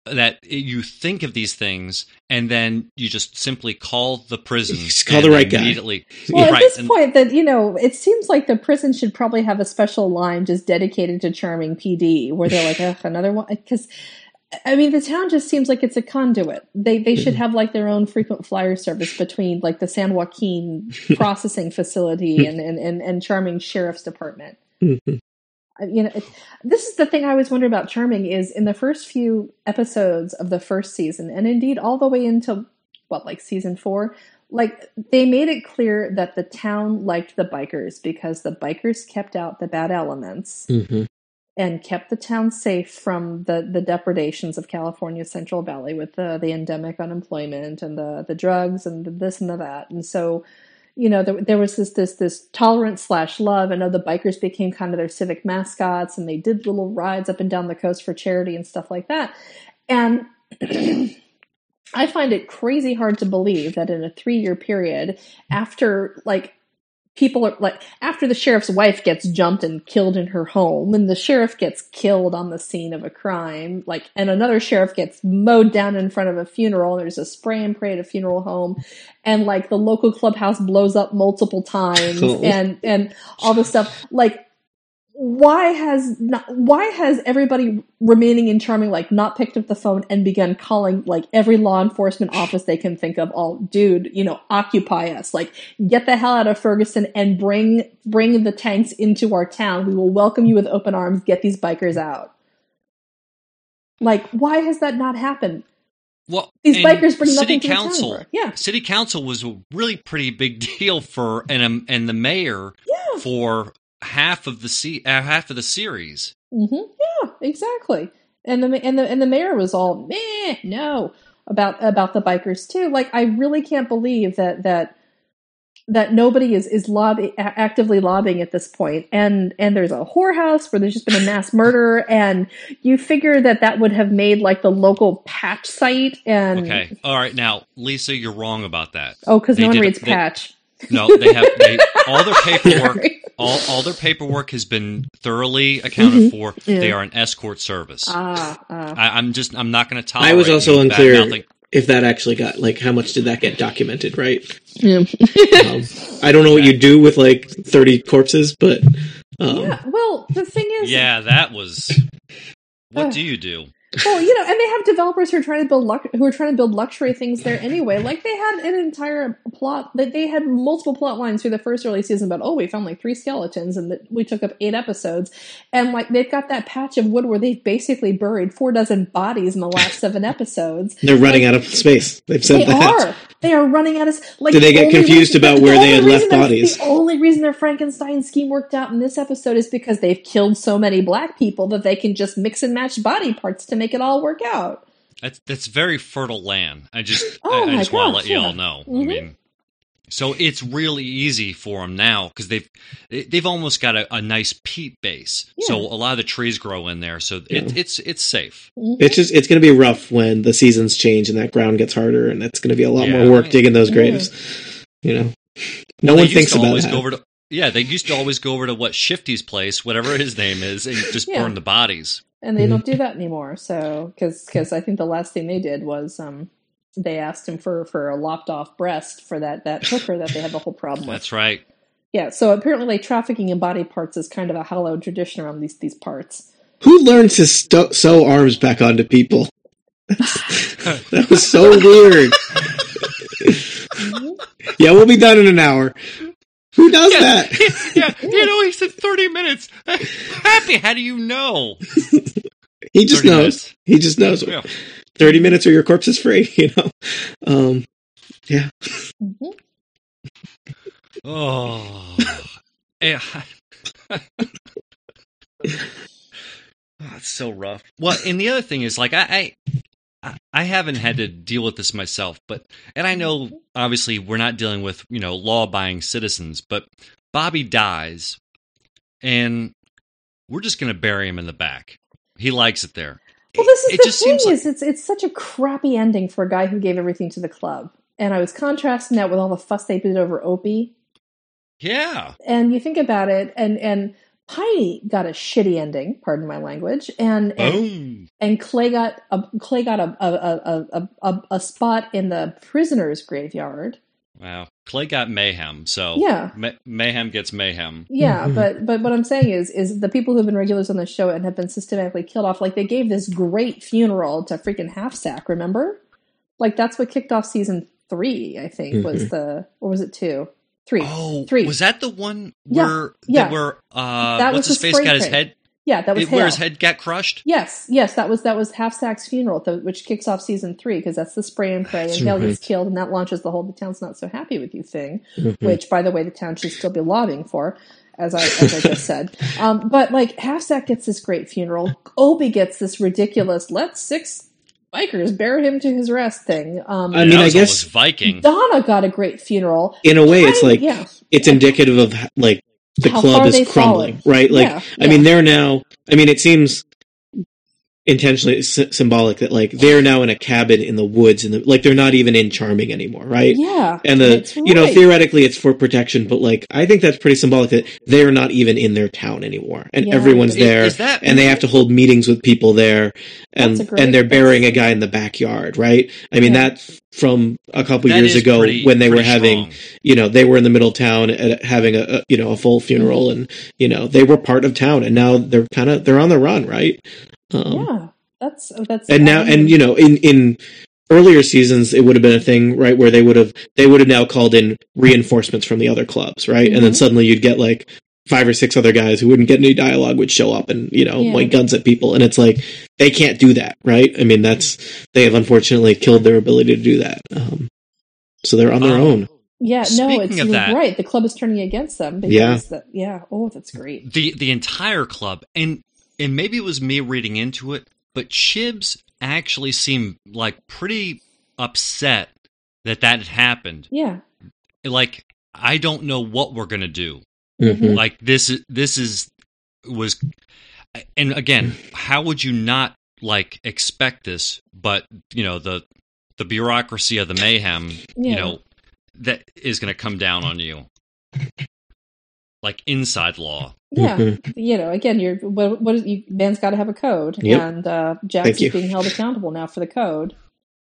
Speaker 5: that you think of these things and then you just simply call the prison.
Speaker 4: Just call the right guy.
Speaker 5: Immediately.
Speaker 3: Well, at this point, that it seems like the prison should probably have a special line just dedicated to Charming PD, where they're like, ugh, another one. Because, I mean, the town just seems like it's a conduit. They should have like their own frequent flyer service between like the San Joaquin processing facility and Charming Sheriff's Department.
Speaker 4: Mm-hmm.
Speaker 3: This is the thing I always wonder about Charming is in the first few episodes of the first season, and indeed all the way into season 4, like they made it clear that the town liked the bikers because the bikers kept out the bad elements and kept the town safe from the depredations of California's Central Valley with the endemic unemployment and the drugs and this and that. And so, there was this tolerance / love, and the bikers became kind of their civic mascots, and they did little rides up and down the coast for charity and stuff like that. And I find it crazy hard to believe that in a 3-year period, after after the sheriff's wife gets jumped and killed in her home, and the sheriff gets killed on the scene of a crime, and another sheriff gets mowed down in front of a funeral, and there's a spray and pray at a funeral home, and the local clubhouse blows up multiple times, and all this stuff. Why has everybody remaining in Charming not picked up the phone and begun calling every law enforcement office they can think of? Occupy us, get the hell out of Ferguson and bring the tanks into our town. We will welcome you with open arms. Get these bikers out. Why has that not happened?
Speaker 5: Well,
Speaker 3: these bikers bring nothing to the town. Yeah,
Speaker 5: City Council was a really pretty big deal for and the mayor for half of the series.
Speaker 3: Mm-hmm. Yeah, exactly. And the mayor was all no about the bikers too. I really can't believe that nobody is actively lobbying at this point. And there's a whorehouse where there's just been a mass murder, and you figure that would have made the local patch site. And
Speaker 5: okay, all right, now Lisa, you're wrong about that.
Speaker 3: Oh, because no one reads patch.
Speaker 5: No, they all their paperwork. All their paperwork has been thoroughly accounted for. Yeah. They are an escort service. I'm not going to tolerate.
Speaker 4: I was also unclear if that actually got how much did that get documented, right?
Speaker 3: Yeah.
Speaker 4: I don't know what you do with 30 corpses, but
Speaker 3: yeah. Well, the thing is,
Speaker 5: that was. What do you do?
Speaker 3: Well, and they have developers who are trying to build luxury things there anyway. They had an entire plot that they had multiple plot lines through the first early season about, we found 3 skeletons and we took up 8 episodes, and they've got that patch of wood where they've basically buried 4 dozen bodies in the last 7 episodes.
Speaker 4: They're running out of space. They've said
Speaker 3: They are running out of
Speaker 4: Did they get confused about where they had left bodies?
Speaker 3: The only reason their Frankenstein scheme worked out in this episode is because they've killed so many black people that they can just mix and match body parts to make it all work out.
Speaker 5: That's very fertile land. I just want to let you all know. Mm-hmm. I mean, so it's really easy for them now because they've almost got a nice peat base. Yeah. So a lot of the trees grow in there, so it's safe.
Speaker 4: Mm-hmm. It's going to be rough when the seasons change and that ground gets harder, and it's going to be a lot more work digging those graves. No one thinks about that.
Speaker 5: They used to always go over to Shifty's place, whatever his name is, and just burn the bodies.
Speaker 3: And they don't do that anymore. So, because I think the last thing they did was they asked him for a lopped off breast for that hooker that they had the whole problem with.
Speaker 5: That's right.
Speaker 3: Yeah. So apparently, trafficking in body parts is kind of a hallowed tradition around these parts.
Speaker 4: Who learned to sew arms back onto people? That was so weird. Yeah, we'll be done in an hour. Who does that?
Speaker 5: He said 30 minutes. Happy, how do you know?
Speaker 4: He just knows. Minutes. He just knows. Yeah. 30 minutes or your corpse is free, Yeah.
Speaker 3: Mm-hmm.
Speaker 5: Oh. Yeah. It's so rough. Well, and the other thing is, I haven't had to deal with this myself, and I know obviously we're not dealing with law-abiding citizens, but Bobby dies, and we're just going to bury him in the back. He likes it there.
Speaker 3: Well, this is the thing it's such a crappy ending for a guy who gave everything to the club, and I was contrasting that with all the fuss they did over Opie.
Speaker 5: Yeah,
Speaker 3: and you think about it, and Heidi got a shitty ending, pardon my language, and Clay got a spot in the prisoner's graveyard.
Speaker 5: Wow, Clay got mayhem, so
Speaker 3: yeah,
Speaker 5: mayhem gets mayhem.
Speaker 3: Yeah, but what I'm saying is the people who've been regulars on the show and have been systematically killed off, like they gave this great funeral to freaking Half Sack, remember? Like that's what kicked off season 3, I think, was or was it 2? 3.
Speaker 5: Oh,
Speaker 3: 3.
Speaker 5: Was that the one where what's his face got his head?
Speaker 3: Yeah, that was
Speaker 5: where his head got crushed.
Speaker 3: Yes, that was Half Sack's funeral, which kicks off season 3 because that's the spray and pray, and Hale gets killed, and that launches the whole "the town's not so happy with you" thing, which, by the way, the town should still be lobbying for, as I just said. But like Half Sack gets this great funeral, Opie gets this ridiculous "let 6 bikers bear him to his rest" thing.
Speaker 4: I mean, I guess
Speaker 5: Viking.
Speaker 3: Donna got a great funeral.
Speaker 4: In a way, it's like it's indicative of like. The club is crumbling, right? Like, I mean, they're now, I mean, it seems intentionally symbolic that like they're now in a cabin in the woods and like they're not even in Charming anymore, right?
Speaker 3: Yeah.
Speaker 4: And you know, theoretically it's for protection, but like I think that's pretty symbolic that they're not even in their town anymore and everyone's there and they have to hold meetings with people there and they're burying a guy in the backyard, right? I mean, that's from a couple years ago when they were having, you know, they were in the middle of town having a full funeral and, you know, they were part of town and now they're on the run, right?
Speaker 3: That's
Speaker 4: and now and you know in earlier seasons it would have been a thing, right, where they would have now called in reinforcements from the other clubs, right? And then suddenly you'd get like 5 or 6 other guys who wouldn't get any dialogue would show up and, you know, point guns at people, and it's like they can't do that, right? I mean, they have unfortunately killed their ability to do that, so they're on their own.
Speaker 3: Yeah, you're right. The club is turning against them. Because that's great.
Speaker 5: The entire club, and maybe it was me reading into it, but Chibs actually seemed like pretty upset that had happened.
Speaker 3: Yeah.
Speaker 5: Like, I don't know what we're going to do.
Speaker 4: Mm-hmm.
Speaker 5: Like, was, and again, how would you not, like, expect this? But, you know, the bureaucracy of the mayhem, you know, that is going to come down on you. Like inside law.
Speaker 3: Yeah. You know, again, man's got to have a code.
Speaker 4: Yep.
Speaker 3: And Jax is being held accountable now for the code.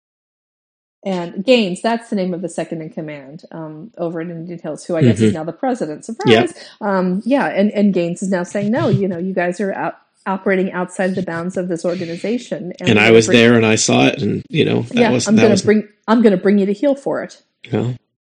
Speaker 3: And Gaines, that's the name of the second in command over at Indian Hills, who I guess is now the president. Surprise!
Speaker 4: Yep.
Speaker 3: And Gaines is now saying, no, you know, you guys are operating outside the bounds of this organization.
Speaker 4: And I was there and I saw it, and you know,
Speaker 3: I'm going to bring you to heel for it.
Speaker 4: Yeah.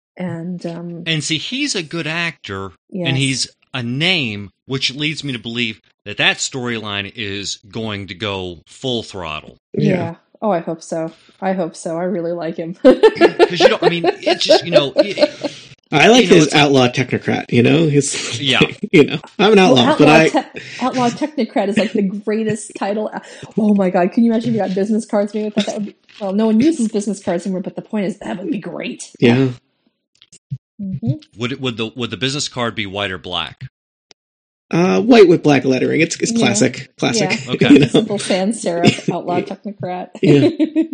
Speaker 3: And
Speaker 5: see, he's a good actor, and he's a name, which leads me to believe that storyline is going to go full throttle.
Speaker 3: Yeah. Oh, I hope so. I really like him.
Speaker 5: Because I mean, it's just, you know.
Speaker 4: I like his outlaw technocrat, you know? You know, I'm an outlaw,
Speaker 3: Outlaw technocrat is like the greatest title. Oh my God, can you imagine if you got business cards made with that? That would be, well, no one uses business cards anymore, but the point is that would be great.
Speaker 4: Yeah.
Speaker 3: Mm-hmm.
Speaker 5: Would the business card be white or black?
Speaker 4: White with black lettering. It's classic. Classic.
Speaker 5: Yeah. Okay.
Speaker 4: You know?
Speaker 3: Simple sans serif outlaw technocrat.
Speaker 4: Yeah.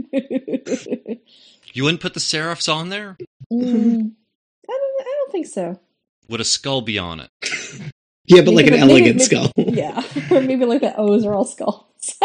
Speaker 5: You wouldn't put the serifs on there?
Speaker 3: I don't think so.
Speaker 5: Would a skull be on it?
Speaker 4: Yeah, but maybe, like an elegant skull.
Speaker 3: Yeah. Or maybe like the O's are all skulls.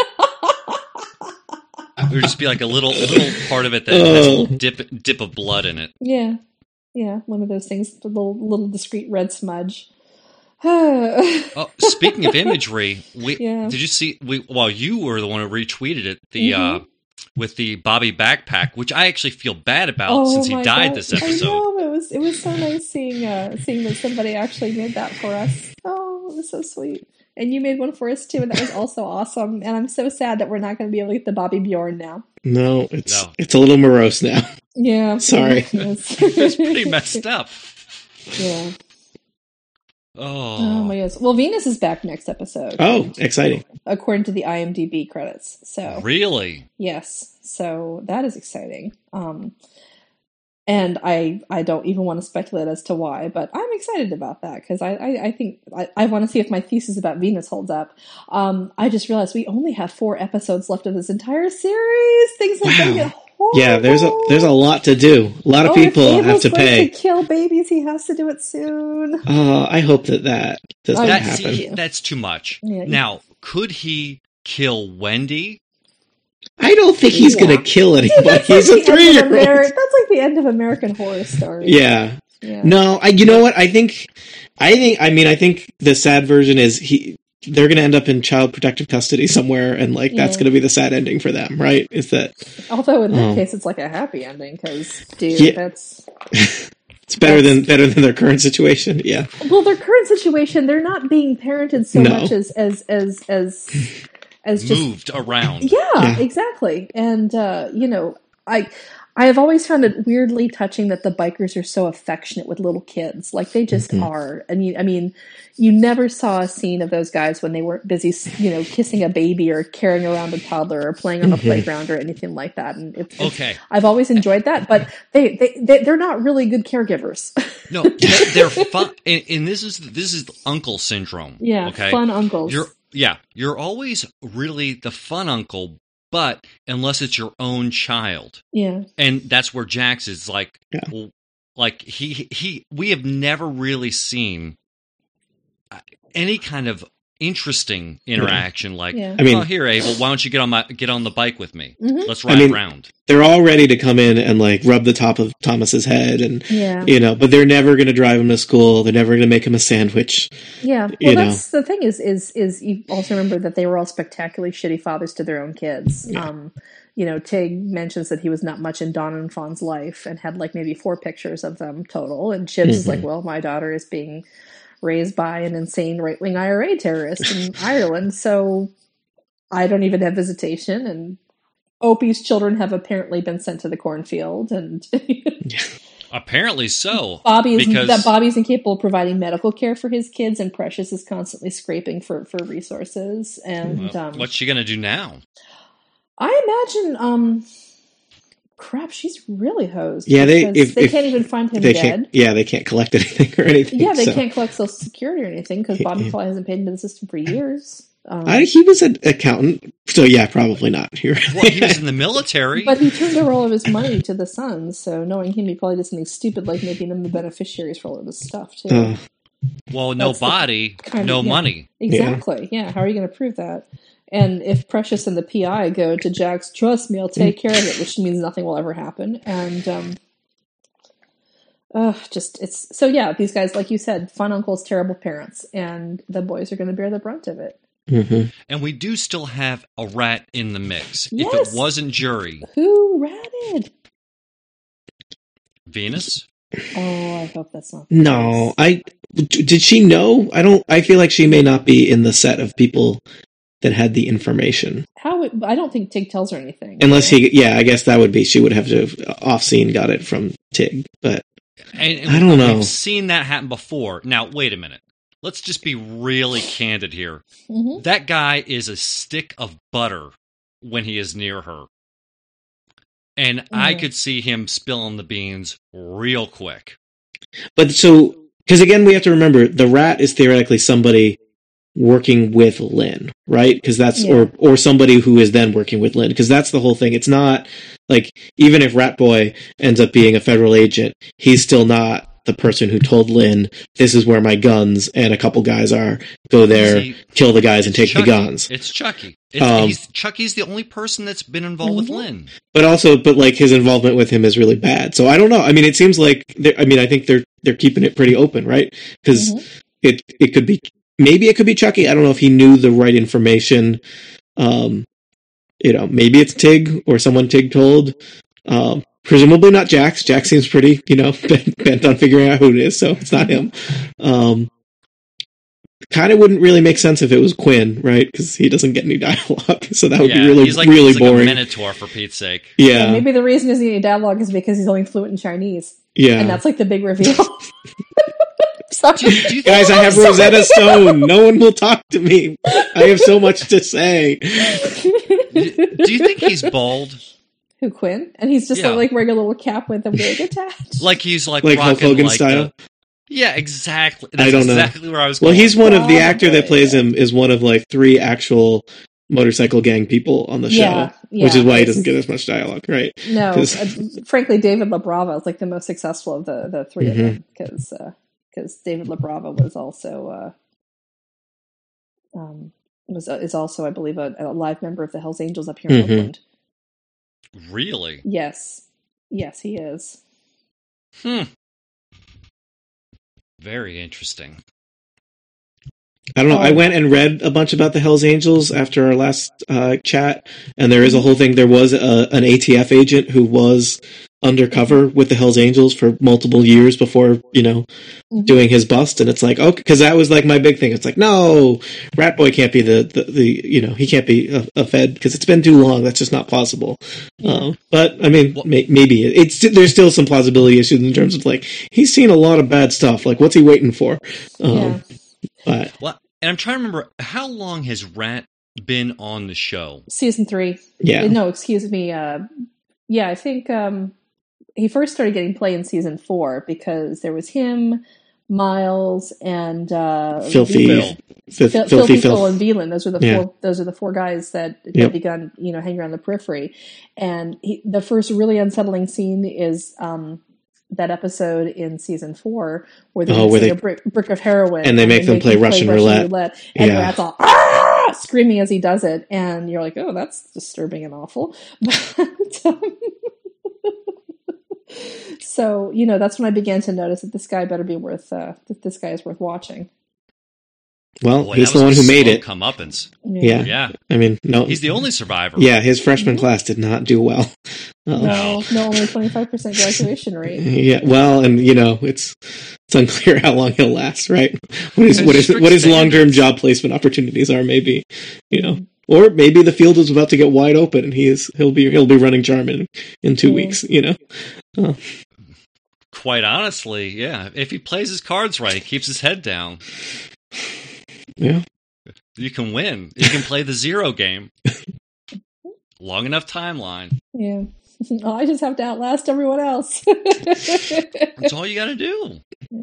Speaker 5: It would just be like a little part of it that has a little dip of blood in it.
Speaker 3: Yeah. Yeah, one of those things, the little discreet red smudge.
Speaker 5: Speaking of imagery, did you see? You were the one who retweeted it. With the Bobby backpack, which I actually feel bad about since he died this episode.
Speaker 3: I know, it was so nice seeing that somebody actually made that for us. Oh, it was so sweet. And you made one for us too, and that was also awesome. And I'm so sad that we're not going to be able to get the Bobby Bjorn now.
Speaker 4: No, it's a little morose now.
Speaker 3: Yeah,
Speaker 4: sorry.
Speaker 5: It's pretty messed up.
Speaker 3: Yeah.
Speaker 5: Oh
Speaker 3: my goodness. Well, Venus is back next episode.
Speaker 4: Oh, exciting.
Speaker 3: According to the IMDb credits. So
Speaker 5: really?
Speaker 3: Yes. So that is exciting. And I don't even want to speculate as to why, but I'm excited about that because I think I want to see if my thesis about Venus holds up. I just realized we only have 4 episodes left of this entire series. Things are going to get horrible.
Speaker 4: Yeah, there's a lot to do. A lot of people have to pay.
Speaker 3: To kill babies, he has to do it soon.
Speaker 4: I hope that doesn't happen.
Speaker 5: That's too much.
Speaker 3: Yeah.
Speaker 5: Now, could he kill Wendy?
Speaker 4: I don't think he's going to kill anybody. He's a 3-year-old.
Speaker 3: That's like the end of American Horror Story.
Speaker 4: Yeah. No, you know what? I think the sad version is they're going to end up in child protective custody somewhere, and like that's going to be the sad ending for them, right? Is that?
Speaker 3: Although in that case, it's like a happy ending because, that's.
Speaker 4: It's better than their current situation. Yeah.
Speaker 3: Well, their current situation, they're not being parented so much as just
Speaker 5: moved around.
Speaker 3: Yeah, exactly. And I have always found it weirdly touching that the bikers are so affectionate with little kids. Like they just are. I mean, you never saw a scene of those guys when they weren't busy, kissing a baby or carrying around a toddler or playing on the playground or anything like that. And I've always enjoyed that, but they're not really good caregivers.
Speaker 5: No, they're fun. And this is uncle syndrome.
Speaker 3: Yeah.
Speaker 5: Okay?
Speaker 3: Fun uncles.
Speaker 5: You're always really the fun uncle, but unless it's your own child.
Speaker 3: Yeah.
Speaker 5: And that's where Jax is like, like we have never really seen any kind of interesting interaction. Like,
Speaker 4: I mean,
Speaker 5: here, Abel, why don't you get on the bike with me?
Speaker 3: Mm-hmm.
Speaker 5: Let's ride around.
Speaker 4: They're all ready to come in and like rub the top of Thomas's head, and but they're never going to drive him to school. They're never going to make him a sandwich.
Speaker 3: Yeah, well, that's the thing is you also remember that they were all spectacularly shitty fathers to their own kids. Yeah. Tig mentions that he was not much in Don and Fawn's life and had like maybe 4 pictures of them total. And Chibs is like, well, my daughter is being raised by an insane right-wing IRA terrorist in Ireland, so I don't even have visitation. And Opie's children have apparently been sent to the cornfield, and
Speaker 5: apparently so.
Speaker 3: Bobby's incapable of providing medical care for his kids, and Precious is constantly scraping for resources. And
Speaker 5: what's she going to do now?
Speaker 3: I imagine. Crap, she's really hosed.
Speaker 4: Yeah, they
Speaker 3: can't even find him dead.
Speaker 4: They can't collect anything or anything.
Speaker 3: Yeah, they can't collect Social Security or anything because Bobby Fly hasn't paid into the system for years.
Speaker 4: He was an accountant, so yeah, probably not.
Speaker 5: Well, he was in the military,
Speaker 3: but he turned over all of his money to the sons. So knowing him, he probably did something stupid like making them the beneficiaries for all of his stuff too.
Speaker 5: Well, no body, no money.
Speaker 3: Exactly. Yeah. How are you going to prove that? And if Precious and the PI go to Jax, trust me, I'll take care of it, which means nothing will ever happen. And these guys, like you said, fun uncles, terrible parents, and the boys are going to bear the brunt of it.
Speaker 4: Mm-hmm.
Speaker 5: And we do still have a rat in the mix.
Speaker 3: Yes.
Speaker 5: If it wasn't Jury,
Speaker 3: who ratted?
Speaker 5: Venus.
Speaker 3: Oh, I hope that's not.
Speaker 4: No, did she know? I feel like she may not be in the set of people that had the information.
Speaker 3: I don't think Tig tells her anything.
Speaker 4: Unless I guess that would be, she would have to have off-scene got it from Tig, but
Speaker 5: and
Speaker 4: I don't know.
Speaker 5: We've seen that happen before. Now, wait a minute. Let's just be really candid here.
Speaker 3: Mm-hmm.
Speaker 5: That guy is a stick of butter when he is near her. And I could see him spilling the beans real quick.
Speaker 4: But because again, we have to remember, the rat is theoretically somebody working with Lynn, right? Because that's or somebody who is then working with Lynn, because that's the whole thing. It's not like, even if Rat Boy ends up being a federal agent, he's still not the person who told Lynn, this is where my guns and a couple guys are, go there, kill the guys and take
Speaker 5: Chucky.
Speaker 4: the guns.
Speaker 5: It's Chucky. Chucky's the only person that's been involved with Lynn.
Speaker 4: But like his involvement with him is really bad. So I don't know. I mean, it seems like I think they're keeping it pretty open, right? Because it could be, maybe it could be Chucky. I don't know if he knew the right information. Maybe it's Tig or someone Tig told. Presumably not Jax. Jax seems pretty, bent on figuring out who it is, so it's not him. Kind of wouldn't really make sense if it was Quinn, right? Because he doesn't get any dialogue, so that would be really,
Speaker 5: he's
Speaker 4: really boring.
Speaker 5: Like a Minotaur, for Pete's sake.
Speaker 4: Yeah.
Speaker 3: Maybe the reason he doesn't get any dialogue is because he's only fluent in Chinese.
Speaker 4: Yeah.
Speaker 3: And that's like the big reveal. Sorry.
Speaker 4: Guys, I have Rosetta Stone. No one will talk to me. I have so much to say.
Speaker 5: Do you think he's bald?
Speaker 3: Who, Quinn? And he's just like wearing a little cap with a wig attached.
Speaker 5: Like he's like
Speaker 4: Hulk Hogan style?
Speaker 5: Yeah, exactly. That's
Speaker 4: I don't know.
Speaker 5: Exactly where I was
Speaker 4: going.
Speaker 5: Well,
Speaker 4: he's one of the actor that plays him is one of like 3 actual motorcycle gang people on the show, which is why he doesn't get as much dialogue, right?
Speaker 3: No, frankly, David LaBrava is like the most successful of the 3 of them, because David LaBrava was also is also, I believe, a live member of the Hells Angels up here in Oakland.
Speaker 5: Really?
Speaker 3: Yes, he is.
Speaker 5: Very interesting.
Speaker 4: I don't know. I went and read a bunch about the Hells Angels after our last chat, and there is a whole thing. There was an ATF agent who was undercover with the Hells Angels for multiple years before, doing his bust, and it's like, okay, because that was like my big thing. It's like, no, Rat Boy can't be the he can't be a Fed because it's been too long. That's just not possible. But I mean, maybe there's still some plausibility issues in terms of like he's seen a lot of bad stuff. Like, what's he waiting for? But
Speaker 5: and I'm trying to remember, how long has Rat been on the show?
Speaker 3: Season 3.
Speaker 4: Yeah.
Speaker 3: No, excuse me. I think he first started getting play in season 4 because there was him, Miles, and
Speaker 4: Filthy
Speaker 3: Phil and Veland. Those are the four guys that had begun, hanging around the periphery. And the first really unsettling scene is that episode in season 4 where they a brick of heroin
Speaker 4: and they make them play Russian roulette.
Speaker 3: And Rat's all screaming as he does it, and you're like, oh, that's disturbing and awful. So that's when I began to notice that this guy better be that this guy is worth watching.
Speaker 4: Well, he's the one who made it.
Speaker 5: Comeuppance.
Speaker 4: Yeah. I mean, no,
Speaker 5: he's the only survivor.
Speaker 4: Yeah, his freshman class did not do well.
Speaker 3: No, only 25% graduation rate.
Speaker 4: Yeah, well, and it's unclear how long he'll last, right? What his long-term job placement opportunities are, maybe, or maybe the field is about to get wide open and he'll be running Charmin in 2 weeks,
Speaker 5: Quite honestly, yeah. If he plays his cards right, keeps his head down.
Speaker 4: Yeah.
Speaker 5: You can win. You can play the zero game. Long enough timeline.
Speaker 3: Yeah. I just have to outlast everyone else.
Speaker 5: That's all you got to do.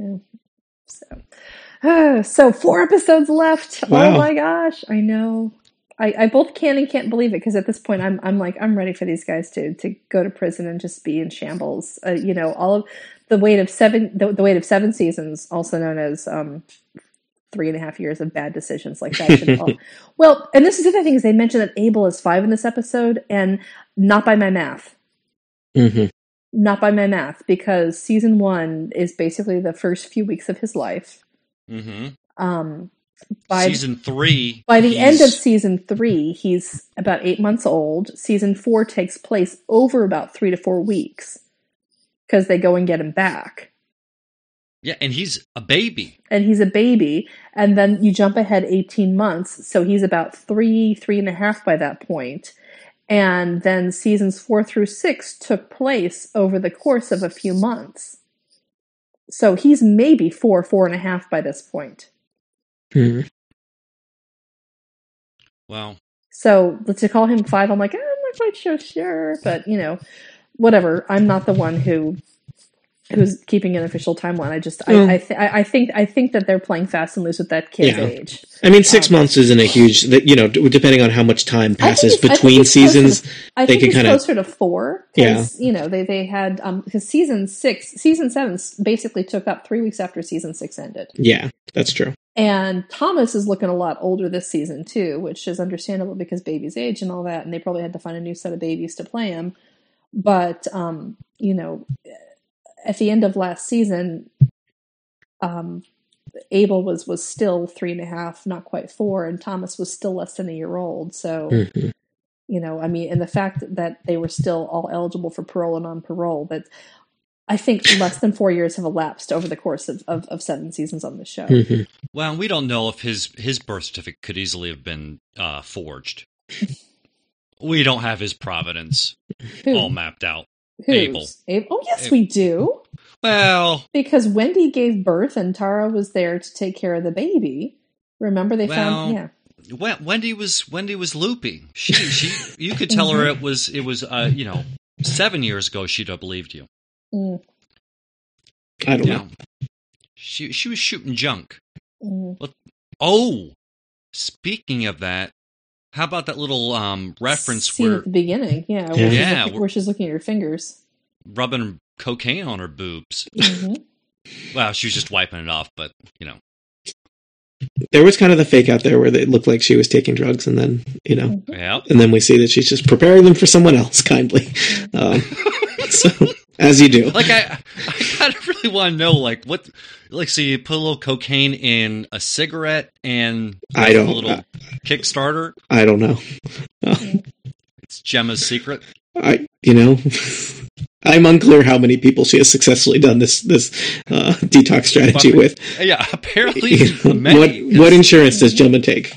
Speaker 3: Yeah. So 4 episodes left.
Speaker 4: Wow.
Speaker 3: Oh my gosh. I know. I both can and can't believe it, because at this point I'm ready for these guys to go to prison and just be in shambles. All of the weight of 7 seasons, also known as 3.5 years of bad decisions like that. Well, and this is the other thing, is they mentioned that Abel is 5 in this episode, and not by my math.
Speaker 4: Mm-hmm.
Speaker 3: Not by my math, because season 1 is basically the first few weeks of his life.
Speaker 5: Mm-hmm.
Speaker 3: By
Speaker 5: season 3,
Speaker 3: by the end of season 3, he's about 8 months old. Season 4 takes place over about 3 to 4 weeks, because they go and get him back.
Speaker 5: Yeah, and he's a baby.
Speaker 3: And then you jump ahead 18 months, so he's about 3.5 by that point. And then seasons 4 through 6 took place over the course of a few months. So he's maybe 4.5 by this point.
Speaker 4: Mm-hmm.
Speaker 5: Wow.
Speaker 3: So to call him 5, I'm like, I'm not quite so sure, but whatever. I'm not the one who's keeping an official timeline. I think that they're playing fast and loose with that kid's age.
Speaker 4: I mean, 6 months isn't a huch, depending on how much time passes between seasons.
Speaker 3: I think it's closer to 4.
Speaker 4: Yeah.
Speaker 3: They had, because season 7 basically took up 3 weeks after season 6 ended.
Speaker 4: Yeah, that's true.
Speaker 3: And Thomas is looking a lot older this season too, which is understandable because baby's age and all that, and they probably had to find a new set of babies to play him. But, at the end of last season, Abel was still 3.5, not quite 4, and Thomas was still less than a year old. So, and the fact that they were still all eligible for parole and on parole, that I think less than 4 years have elapsed over the course of 7 seasons on the show.
Speaker 4: Mm-hmm.
Speaker 5: Well, we don't know if his birth certificate could easily have been forged. We don't have his providence all mapped out. Abel.
Speaker 3: Oh, yes, we do.
Speaker 5: Well,
Speaker 3: because Wendy gave birth and Tara was there to take care of the baby. Remember, they found. Yeah.
Speaker 5: Wendy was loopy. She you could tell her it was 7 years ago she'd have believed you.
Speaker 4: I don't know.
Speaker 5: She was shooting junk.
Speaker 3: Mm.
Speaker 5: Oh, speaking of that, how about that little reference
Speaker 3: scene at the beginning? Yeah, where she's looking at her fingers,
Speaker 5: rubbing cocaine on her boobs.
Speaker 3: Mm-hmm.
Speaker 5: Well, she was just wiping it off, but
Speaker 4: There was kind of the fake out there where it looked like she was taking drugs, and then,
Speaker 5: Yeah.
Speaker 4: and then we see that she's just preparing them for someone else, kindly. So, as you do.
Speaker 5: Like, I kind of really want to know, like, what, like, so you put a little cocaine in a cigarette and
Speaker 4: I don't,
Speaker 5: a little Kickstarter?
Speaker 4: I don't know.
Speaker 5: It's Gemma's secret.
Speaker 4: I'm unclear how many people she has successfully done this detox strategy with.
Speaker 5: Yeah, apparently many.
Speaker 4: What insurance does Gemma take?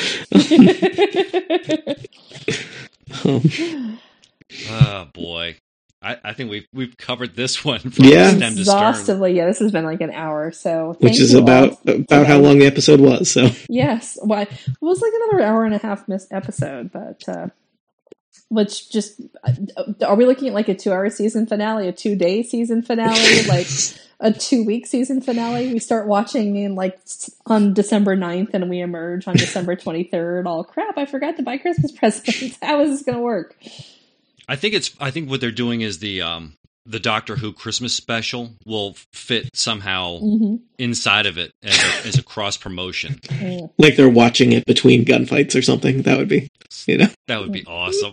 Speaker 5: Oh boy, I think we've covered this one from
Speaker 4: Yeah.
Speaker 5: stem to stern.
Speaker 3: Exhaustively. Yeah, this has been like an hour. So
Speaker 4: Which is about how long the episode was. So
Speaker 3: yes, well, it was like another hour and a half missed episode, but which just are we looking at like a 2-hour season finale, a 2-day season finale, like a 2-week season finale? We start watching in like on December 9th and we emerge on December 23rd. Oh crap! I forgot to buy Christmas presents. How is this going to work?
Speaker 5: I think what they're doing is the Doctor Who Christmas special will fit somehow inside of it as a cross promotion.
Speaker 4: Like they're watching it between gunfights or something. That would be,
Speaker 5: That would be awesome.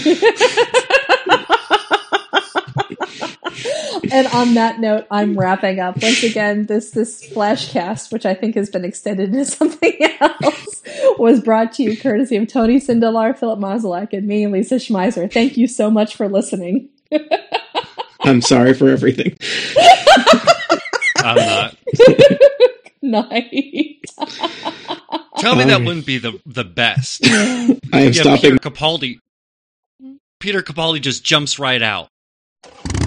Speaker 3: And on that note, I'm wrapping up. Once again, this flashcast, which I think has been extended into something else, was brought to you courtesy of Tony Sindelar, Philip Mozolak, and me, Lisa Schmeiser. Thank you so much for listening.
Speaker 4: I'm sorry for everything.
Speaker 5: I'm not.
Speaker 3: Night.
Speaker 5: Tell me that wouldn't be the best.
Speaker 4: I am stopping.
Speaker 5: Peter Capaldi just jumps right out.